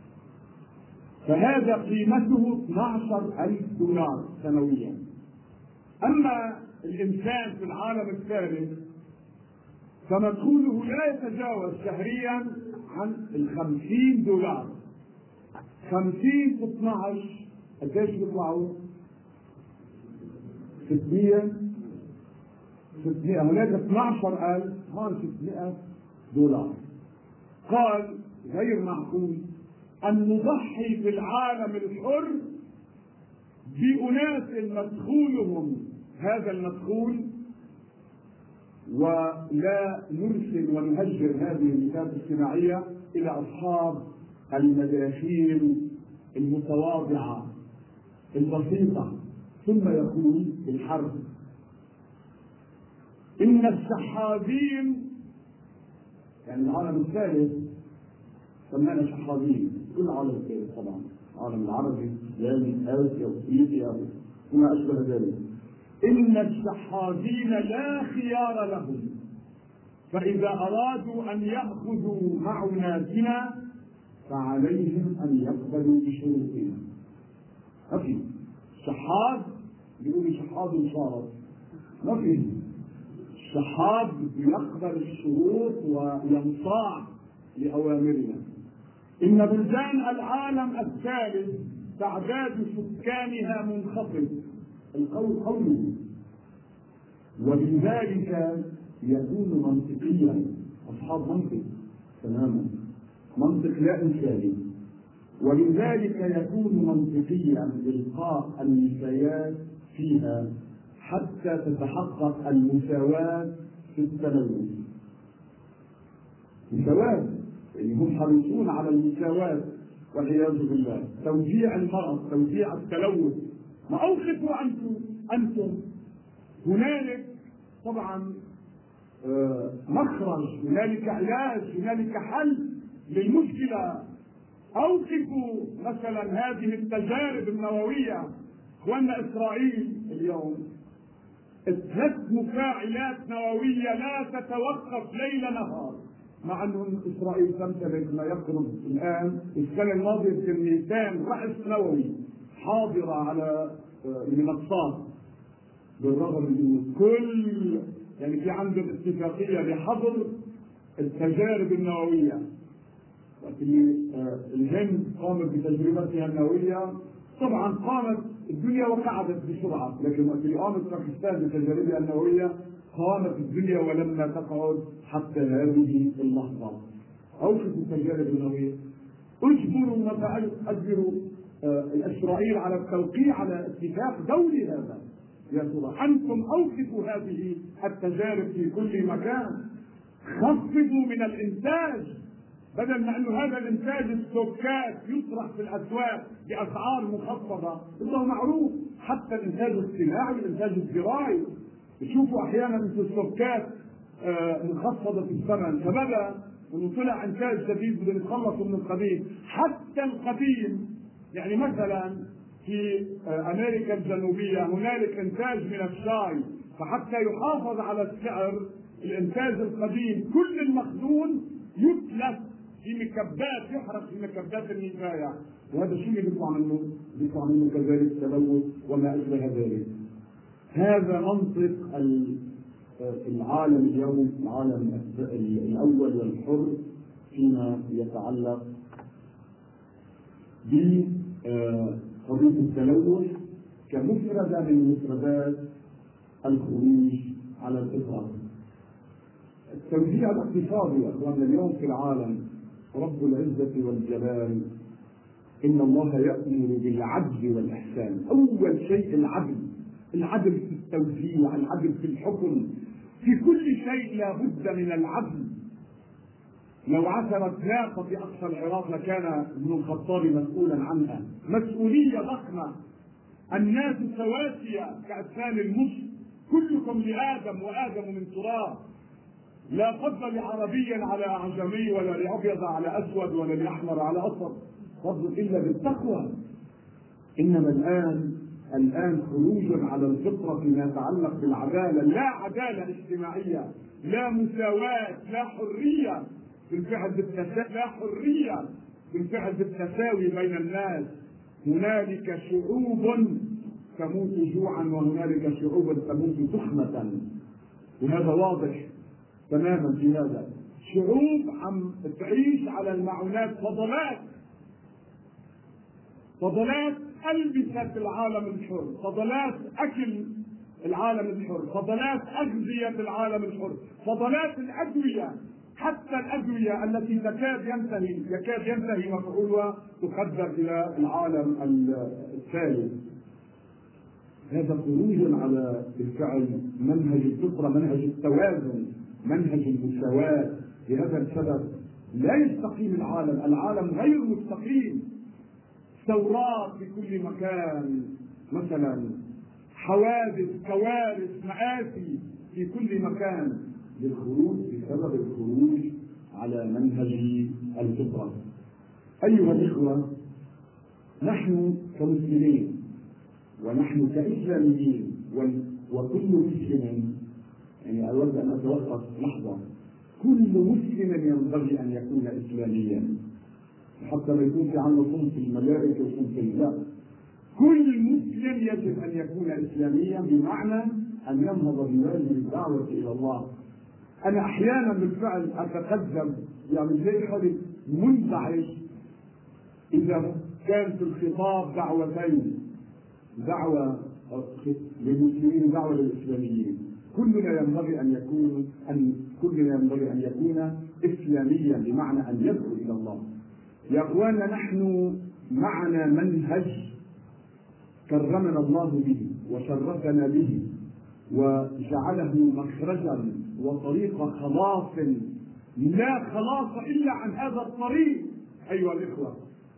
فهذا قيمته اثني عشر ألف دولار سنويا. أما الإنسان في العالم الثالث فمدخوله لا يتجاوز شهريا عن الخمسين دولار. خمسين في اثني عشر قديش بيطلعوا؟ ستمائة ستمائة هناك اثني عشر ألف، هون ستمائة دولار. قال غير معقول أن نضحي في العالم الحر بأناس مدخولهم هذا المدخول ولا نرسل ونهجر هذه النفايات الصناعية إلى أصحاب المداخيل المتواضعة البسيطة. ثم يقول الحرب إن الشحاذين، يعني العالم الثالث سمانا شحاذين، كل عالم الثالث طبعا، العالم العربي، الإسلامي، آسيا وأفريقيا وما أشبه ذلك. إن الشحاذين لا خيار لهم فإذا أرادوا أن يأخذوا معوناتنا فعليهم أن يقبلوا بشروطنا. ما في شحاذ بيقول شحاذ وشارط، ما في شحاذ يقبل الشروط وينصاع لأوامرنا. إن بلدان العالم الثالث تعداد سكانها منخفض، القول قوله، وبذلك يكون منطقيا، أصحاب منطق تماما، منطق لا إنساني، ولذلك يكون منطقيا إلقاء النفايات فيها حتى تتحقق المساواة في التلوث. مساواة، يعني هم حريصون على المساواة والعياذ بالله، توزيع المرض، توزيع التلوث. ما أوقفوا أنتم أنتم هنالك طبعا مخرج، هنالك علاج، هنالك حل للمشكلة. أوقفوا مثلا هذه التجارب النووية. وأن إسرائيل اليوم ثلاث مفاعلات نووية لا تتوقف ليل نهار، مع أن إسرائيل تمتلك ما يقرب الآن السنة الماضية مئتين رأس نووي حاضرة على المنصات، بالرغم من كل يعني في عندهم اتفاقية لحظر التجارب النووية. الهند قامت بتجربتها النووية، طبعا قامت الدنيا وقعدت بسرعة، لكن وقت اللي قامت باكستان بتجاربها النووية قامت الدنيا ولم تقعد حتى هذه اللحظة. أوقفوا التجارب النووية، اجبروا متى اجبروا إسرائيل على التوقيع على اتفاق دولي. هذا يا ترى أنتم أوقفوا هذه التجارب في كل مكان، خفضوا من الإنتاج، بدل ما أنه هذا الإنتاج السكات يطرح في الأسواق بأسعار مخفضة. الله معروف، حتى الإنتاج الصناعي، الإنتاج الزراعي، تشوفوا أحيانا أن السكات مخفضة في الثمن، فبدأ أنه طلع إنتاج جديد بدنا نتخلصوا من القديم. حتى القديم، يعني مثلا في أمريكا الجنوبية هنالك إنتاج من الشاي، فحتى يحافظ على السعر الإنتاج القديم كل المخزون يتلف في مكبات، يحرق في مكبات النفاية. وهذا الشيء اللي بيطلع منه بيطلع منه كذلك التلوث وما أشبه ذلك. هذا منطق العالم اليوم، العالم الأول والحر فيما يتعلق بقضية التلوث كمفردة من مفردات الخروج على الفطرة. التوزيع الاقتصادي يا اخواننا اليوم في العالم، رب العزة والجلال إن الله يأمر بالعدل والإحسان. أول شيء العدل، العدل في التوزيع، العدل في الحكم، في كل شيء لا بد من العدل. لو عثرت ناقة في أقصى العراق لكان ابن الخطاب مسؤولا عنها، مسؤولية ضخمة. الناس سواسية كأسنان المشط، كلكم لآدم وآدم من تراب، لا فضل لعربي على أعجمي ولا لأبيض على أسود ولا لأحمر على أصفر، فضل إلا بالتقوى. إنما الآن الآن خروج على الفطرة فيما يتعلق بالعدالة، لا عدالة اجتماعية، لا مساواة، لا حرية بالفعل بالتساوي، لا حرية بالفعل بالتساوي بين الناس. هنالك شعوب تموت جوعا وهنالك شعوب تموت تخمة، وهذا واضح تماما في هذا. شعوب عم تعيش على المعونات، فضلات فضلات ألبسة العالم الحر، فضلات أكل العالم الحر، فضلات أغذية العالم الحر، فضلات الأدوية، حتى الأدوية التي تكاد ينتهي يكاد ينتهي مفعولها تقدر إلى العالم الثالث. هذا خروج على بالفعل منهج الفطرة، منهج التوازن، منهج المساواة. لهذا السبب لا يستقيم العالم، العالم غير مستقيم. ثورات في كل مكان، مثلا حوادث، كوارث، مآسي في كل مكان، للخروج بسبب الخروج على منهج الفطرة. أيها الإخوة، نحن كمسلمين ونحن كإسلاميين وكل مسلم، يعني أود أن أتوقف لحظة، كل مسلم ينبغي أن يكون إسلاميا، حتى ما يكون في عنده صنف الملائكة وصنف لا، كل مسلم يجب أن يكون إسلاميا، بمعنى أن ينهض بهذه الدعوة إلى الله. أنا أحيانا بالفعل أتقدم يعني زي حالي منزعج إذا كان في الخطاب دعوتين، دعوة للمسلمين ودعوة للإسلاميين. كلنا ينبغي أن يكون أن كلنا ينبغي أن يكون إسلاميا، بمعنى أن يدعو إلى الله. يا أخوانا، نحن معنا منهج كرمنا الله به وشرفنا به وجعله مخرجا وطريق خلاص، لا خلاص إلا عن هذا الطريق أيها الإخوة.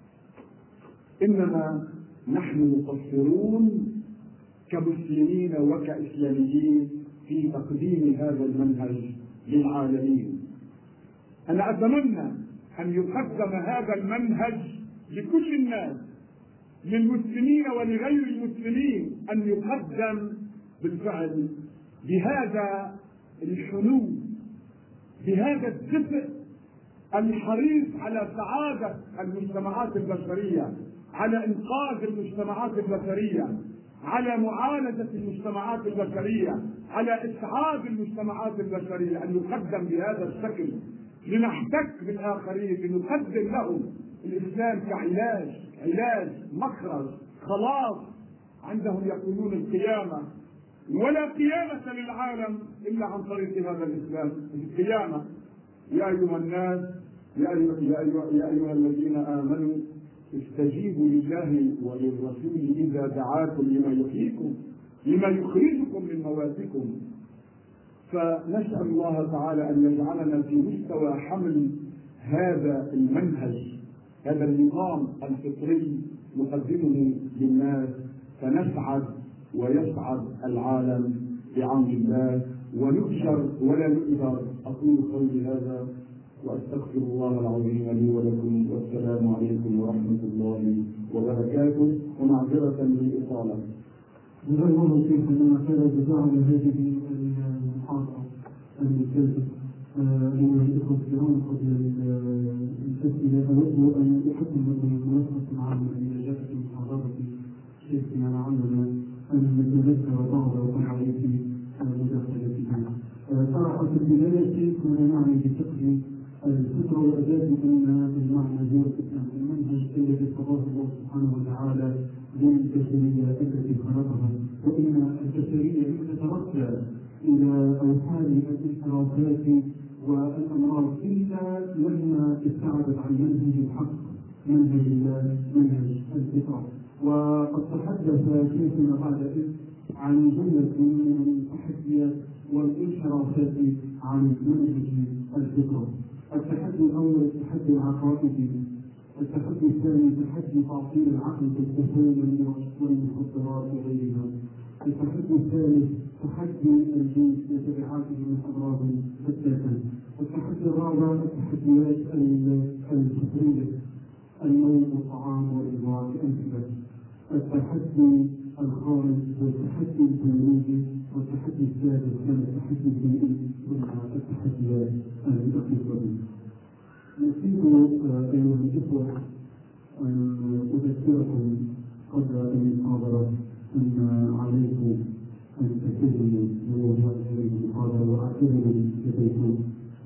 إنما نحن مقصرون كمسلمين وكإسلاميين في تقديم هذا المنهج للعالمين. أنا أتمنى أن يقدم هذا المنهج لكل الناس، للمسلمين ولغير المسلمين، أن يقدم بالفعل بهذا الحنو، بهذا الدفء الحريص على سعادة المجتمعات البشرية، على إنقاذ المجتمعات البشرية، على معالجة المجتمعات البشرية، على إسعاد المجتمعات البشرية، أن يقدم بهذا الشكل لنحتك بالآخرين، لنقدم لهم الإسلام كعلاج، علاج، مخرج، خلاص. عندهم يقولون القيامة، ولا قيامة للعالم إلا عن طريق هذا الإسلام. القيامة يا أيها الناس، يا أيها, يا أيها, يا أيها الذين آمنوا استجيبوا لله وللرسول إذا دعاكم لما يحييكم، لما يخرجكم من مواتكم. فنسأل الله تعالى أن يجعلنا في مستوى حمل هذا المنهج، هذا النظام الفطري نقدمه للناس، فنسعد ويسعد العالم بعون الله، ونؤجر ولا نؤجر. أقول قولي هذا وأستغفر الله العظيم لي ولكم، والسلام عليكم ورحمة الله وبركاته، ومعذرة للإطالة. جزاك الله خيرا لما كان جزاء هذه المحاضرة الممتازة. أيها الإخوة الكرام، قبل الأسئلة أود أن أقدم لكم مناسبة عامة إذا جاءت محاضرة شيخنا لعلنا أن نتذكر بعض وقائع مداخلتنا. طرح في البداية كنا نعني بفقه الفطرة وأداة أن المعنى هو المنهج الذي قضاه الله سبحانه وتعالى للبشرية التي خلقها، وإن البشرية تتركز إلى أوحال الانحرافات والأمراض إلا لما ابتعدت عن منهج الحق، منهج الله، منهج الفطرة. وقد تحدث شيخنا بعد إذ عن جملة من التحديات والانحرافات عن منهج الفطرة. التحدي الأول التحدي العقائدي، التحدي الثاني تحدي تعطيل العقل بالكفور والمخدرات وغيرها، التحدي الثالث تحدي الجنس وتبعاته من أمراض فتاة، التحدي الرابع التحديات الفطرية، النوم والطعام والإضاءة الأنفة، التحدي الخامس والتحدي البيولوجي، والتحدي السادس كان التحدي البيئي، ثم التحديات الاقتصادية. نريد أيها الإخوة أن أذكركم قبل المحاضرة أن عليكم أن تنتبهوا لموضوع هذه المحاضرة، وأعتذر لديكم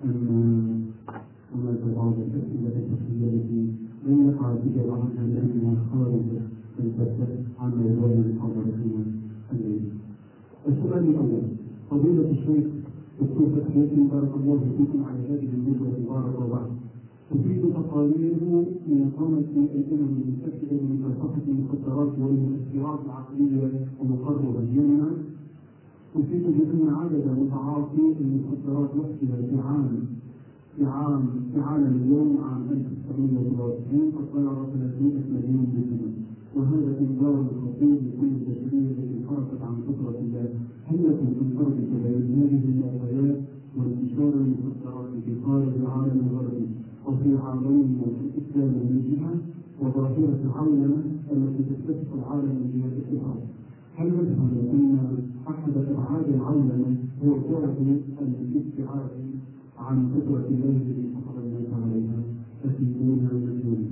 أن هناك بعض الأسئلة التي التي لن يقع الذكر عنها لأنها خارج البحث عن موضوع المحاضرة الليلة. السؤال الأول: فضيلة الشيخ دكتور فتحي بارك الله فيكم على هذه الندوة المباركة وبعد. تفيد تقاريره من قامة الأمم المتحدة من مكافحة المخدرات والمؤثرات العقلية ومقربة اليمنى، تفيد بأن عدد متعاطي المخدرات وحدها في عام في عام في عالم اليوم عام ألف وتسعمائة وسبعة وتسعين قد بلغ ثلاثمائة مليون مسلم، وهذا إنذار خطير لكل البشرية التي انحرفت عن فطرة الله. هل لكم من أرض تبين هذه المعطيات وانتشار المخدرات في خارج العالم الغربي وفي عالمنا الإسلام من جهة، وظاهرة العولمة التي تكتسح العالم من جهة أخرى؟ هل يفهم أن أحد أبعاد العولمة هو بعد الابتعاد عن فطرة الله التي فطر الناس عليها فسيكون المسؤولين؟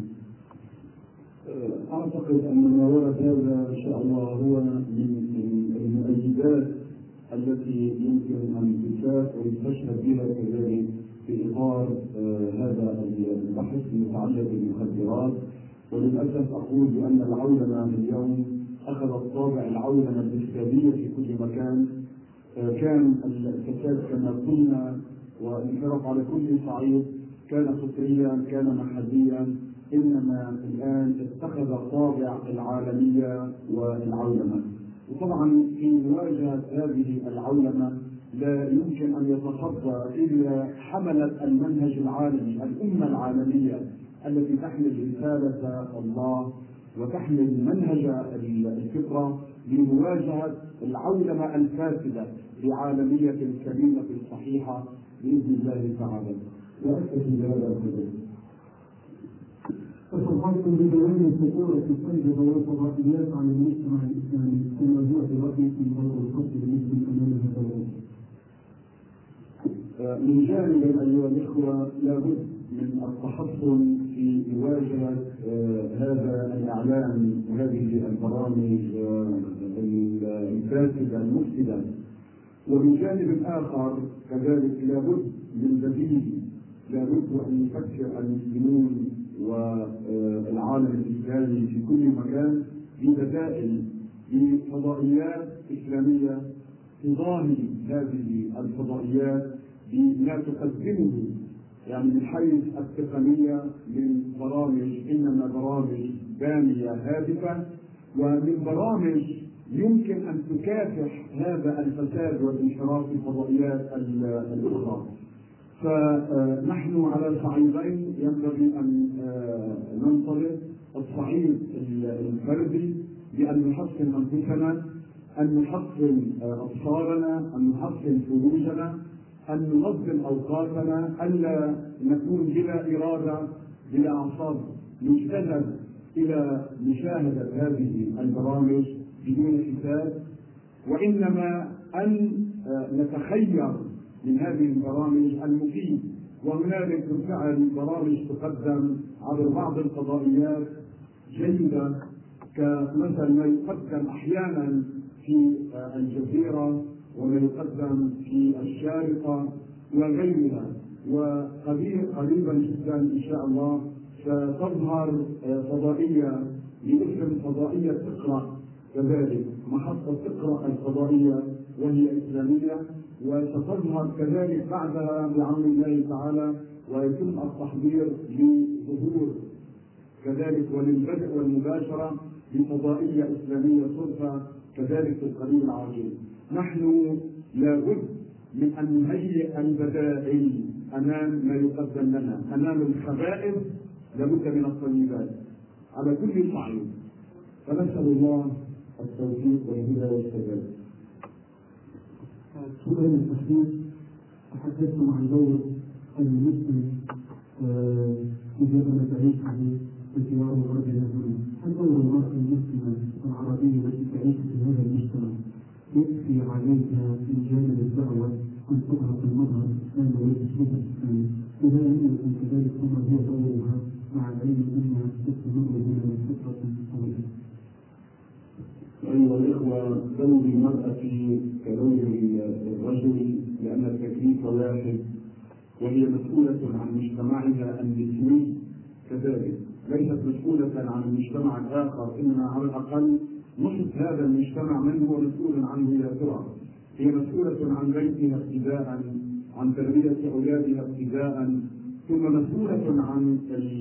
أعتقد أن ما ورد هذا إن شاء الله هو من المؤيدات التي يمكن أن تساق ويستشهد بها كذلك في إطار آه هذا البحث المتعلق بالمخدرات. وللأسف أقول بأن العولمة اليوم أخذت طابع العولمة الإفسادية في كل مكان. آه كان الفساد كما قلنا والانحراف على كل صعيد كان فطريا كان محليا، إنما الآن اتخذ طابع العالمية والعولمة. وطبعا في مواجهة هذه العولمة لا يمكن أن يتصدى إلا حملة المنهج العالمي، الأمة العالمية التي تحمل رسالة الله وتحمل منهج الفطرة لمواجهة العولمة الفاسدة بعالمية كريمة صحيحة بإذن الله تعالى. وأكتفي بهذا القدر. فصرحتم بدوام خطورة الفجر والفضائيات عن المجتمع الإسلامي كما هو في رأيكم ضرب القصد المسلم أمام هذا الوضع؟ من جانب أيها الإخوة لابد من التحصن في مواجهة هذا الإعلام وهذه البرامج الفاسدة المفسدة. ومن جانب آخر كذلك لابد من بديل، لابد أن يفكر المسلمون والعالم الإسلامي في كل مكان ببدائل بفضائيات إسلامية تضاهي هذه الفضائيات بما تقدمه، يعني من حيث التقنية من برامج، إنما برامج بامية هادفة، ومن برامج يمكن أن تكافح هذا الفساد والانحراف في الفضائيات الأخرى. فنحن على صعيدين ينبغي أن ننطلق: الصعيد الفردي بأن نحصن أنفسنا، أن نحصن أبصارنا، أن نحصن فروجنا، أن ننظم أوقاتنا، ألا نكون بلا إرادة بلا أعصاب نجتذب إلى مشاهدة هذه البرامج بدون حساب، وإنما أن نتخير من هذه البرامج المفيد. وهنالك بالفعل برامج تقدم عبر بعض الفضائيات جيدة، كمثل ما يقدم أحيانا في الجزيرة وما يقدم في الشارقة وغيرها. وقريبا جدا إن شاء الله ستظهر فضائية باسم فضائية تقرأ، كذلك محطة تقرأ الفضائية وهي إسلامية، وستظهر كذلك بعدها بعون الله تعالى، ويتم التحضير لظهور كذلك وللبدء والمباشرة بفضائية إسلامية صرفة كذلك في القريب العاجل. نحن لابد من أن نهيئ البدائل أمام ما يقدم لنا، أمام الخبائث لابد من الطيبات على كل صعيد. فنسأل الله التوفيق والهدى والسداد. سؤال الأخير: تحدثتم عن دور المسلم إذا كان تعيش عليه الجوار الغربي الأجنبي. هل دور المرأة المسلمة العربية التي تعيش في هذا المجتمع يكفي عليها من جانب الدعوة أن تظهر المظهر الإسلامي والتشريف الإسلامي؟ ولا يمكن كذلك ثم هي دورها مع العلم أنها تستمر بها من فترة طويلة؟ أيها الإخوة، دور المرأة كدور الرجل، لأن التكليف واحد، وهي مسؤولة عن مجتمعها النسوي كذلك، ليست مسؤولة عن المجتمع الآخر، إنما على الأقل نصف هذا المجتمع من هو مسؤول عنه يا ترى. هي مسؤولة عن بيتها ابتداء، عن تربية أولادها ابتداء، ثم مسؤولة عن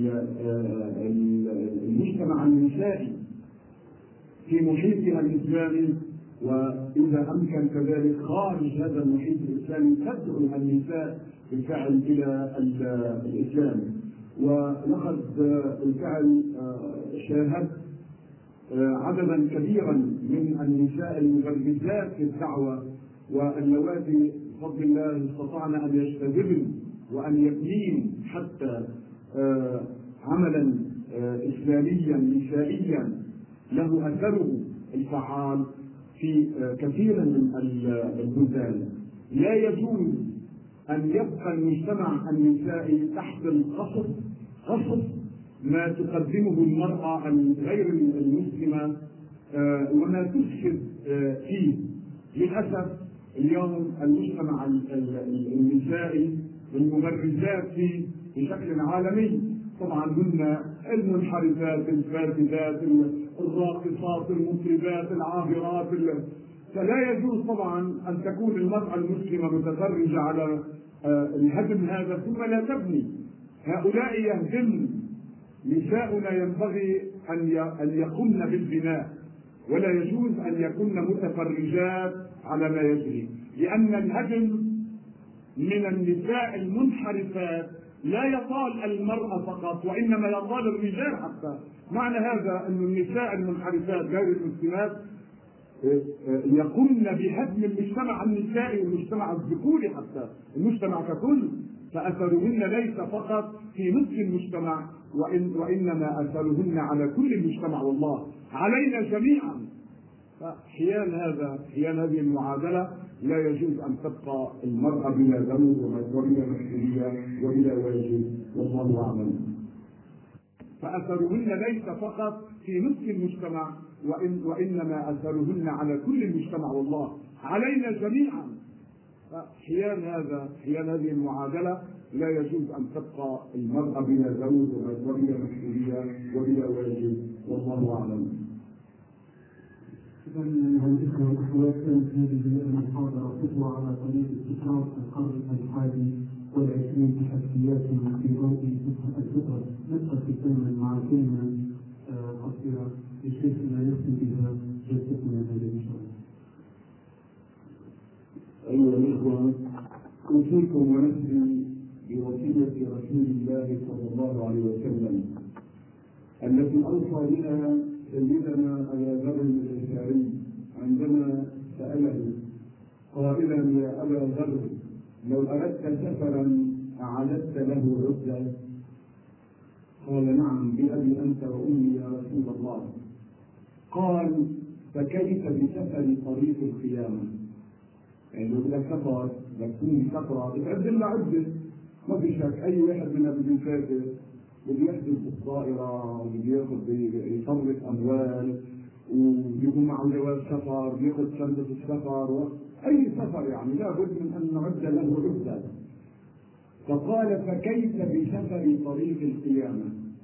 المجتمع النسائي في محيطها الإسلامي، وإذا أمكن كذلك خارج هذا المحيط الإسلامي تدعو النساء بالفعل إلى الإسلام. ولقد بالفعل شاهدت عددا كبيرا من النساء المغرزات في الدعوة، واللواتي بفضل الله استطعن أن يجتذبن وأن يبنين حتى عملا إسلاميا نسائيا له أثره الفعال في كثير من البلدان لا يجوز أن يبقى المجتمع النسائي تحت القصف قصف ما تقدمه المرأة غير المسلمة وما تفسد فيه. للأسف اليوم المجتمع النسائي الممرزات فيه بشكل عالمي طبعا هن المنحرفات الفاسدات الراقصات المطربات العاهرات، فلا يجوز طبعا ان تكون المراه المسلمه متفرجه على الهدم هذا ثم لا تبني. هؤلاء يهدمن، نساؤنا ينبغي ان يقمن بالبناء ولا يجوز ان يكن متفرجات على ما يجري، لان الهدم من النساء المنحرفات لا يطال المرأة فقط وإنما يطال الرجال حتى. معنى هذا أن النساء المنحرفات غير المسلمات يقومن بهدم المجتمع النسائي والمجتمع الذكوري حتى المجتمع ككل، فأثرهن ليس فقط في نصف المجتمع وإن وإنما أثرهن على كل المجتمع، والله علينا جميعا. فحيال هذا حيال هذه المعادلة لا يجوز أن تبقى المرأة بلا ذنب وبلا مسؤولية وبلا واجب، والله أعلم. فأثرهن ليس فقط في نصف المجتمع وإن وإنما أثرهن على كل المجتمع، والله علينا جميعا. فحيال هذا حيال هذه المعادلة لا يجوز أن تبقى المرأة بلا ذنب وبلا مسؤولية وبلا واجب، والله أعلم. إذا الإخوة والأخوات كانت هذه المحاضرة تطلع على طريق استشراف القرن الحادي والعشرين تحدياتنا في ضوء الفطرة. نبقى في كلمة مع كلمة قصيرة لشيخنا يختم بها جلستنا هذه إن شاء الله. أيها الإخوة، أوصيكم ونفسي بوصية رسول الله صلى الله عليه وسلم التي أوصى بها سيدنا أبا ذر الغفاري عندما سأله قائلا: يا أبا ذر، لو أردت سفرا أعددت له عدة؟ قال: نعم بأبي أنت وأمي يا رسول الله. قال: فكيف بسفر طريق القيامة؟ يعني لو بدك سفر بدك تكون بسفرة بتعد لها عدة، ما في شك أي واحد منا بده يسافر بده يحجز بالطائرة وبده ياخذ يصرف أموال وبيكون معه جواز سفر بياخذ شنطة السفر، أي سفر يعني لابد من أن نعد له عدة. فقال: فكيف بسفر طريق القيامة؟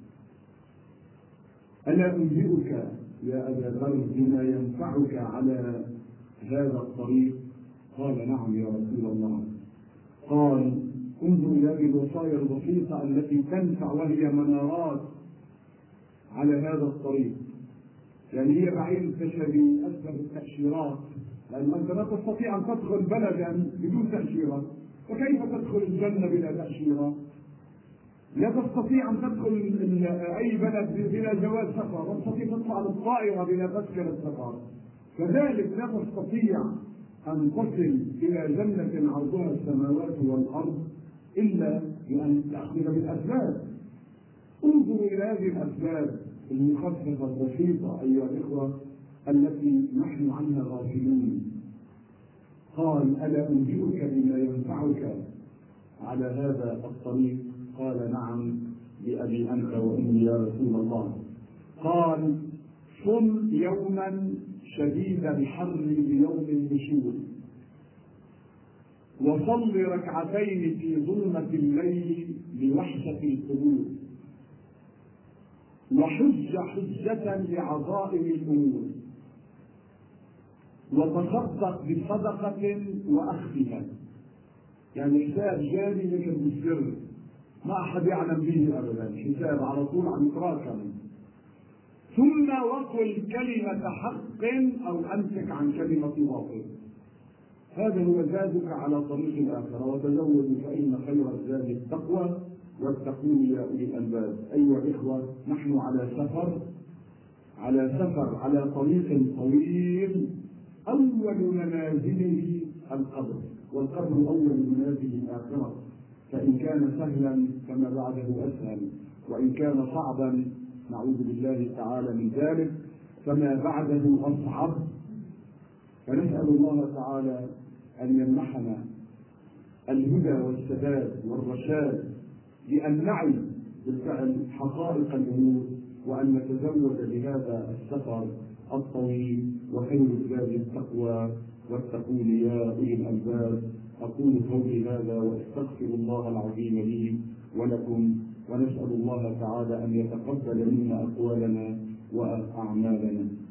ألا أنبئك يا أبا ذر بما ينفعك على هذا الطريق؟ قال: نعم يا رسول الله. قال: انظر إلى هذه الوصايا البسيطة التي تنفع وهي منارات على هذا الطريق. يعني هي بعيد تشتري أسباب التأشيرات، لأن أنت لا تستطيع أن تدخل بلدا بدون تأشيرة، فكيف تدخل الجنة بلا تأشيرة؟ لا تستطيع أن تدخل أي بلد بلا جواز سفر، لا تستطيع تطلع للطائرة بلا تذكرة سفر. كذلك لا تستطيع أن تصل إلى جنة عرضها السماوات والأرض إلا بأن تأخذ بالأسباب. انظروا إلى هذه الأسباب المخففة البسيطة أيها الإخوة التي نحن عنها غافلون. قال: ألا أنبئك بما ينفعك على هذا الطريق؟ قال: نعم بأبي أنت وأمي يا رسول الله. قال: صم يوما شديد الحر بيوم النشور، وصل ركعتين في ظلمة الليل لوحشة القلوب، وحج حجة لعظائم الأمور، وتصدق بصدقة وأخفها. يعني حساب جاري لكن بالسر ما أحد يعلم به أبدا، حساب على طول عم يتراكم. ثم وقل كلمة حق أو أمسك عن كلمة باطل. هذا هو زادك على طريق الآخرة. وتزودوا فإن خير الزاد التقوى واتقون يا أولي الألباب. أيها الإخوة، نحن على سفر على سفر على طريق طويل، أول منازله القبر، والقبر أول منازل الآخرة. فإن كان سهلا فما بعده أسهل، وإن كان صعبا نعوذ بالله تعالى من ذلك فما بعده أصعب. فنسأل الله تعالى أن يمنحنا الهدى والسداد والرشاد لأن نعي بالفعل حقائق الأمور، وأن نتزود بهذا السفر الطويل، وخير الزاد التقوى، واتقون يا أولي الألباب. أقول قولي هذا وأستغفر الله العظيم لي ولكم، ونسأل الله تعالى أن يتقبل منا أقوالنا وأعمالنا.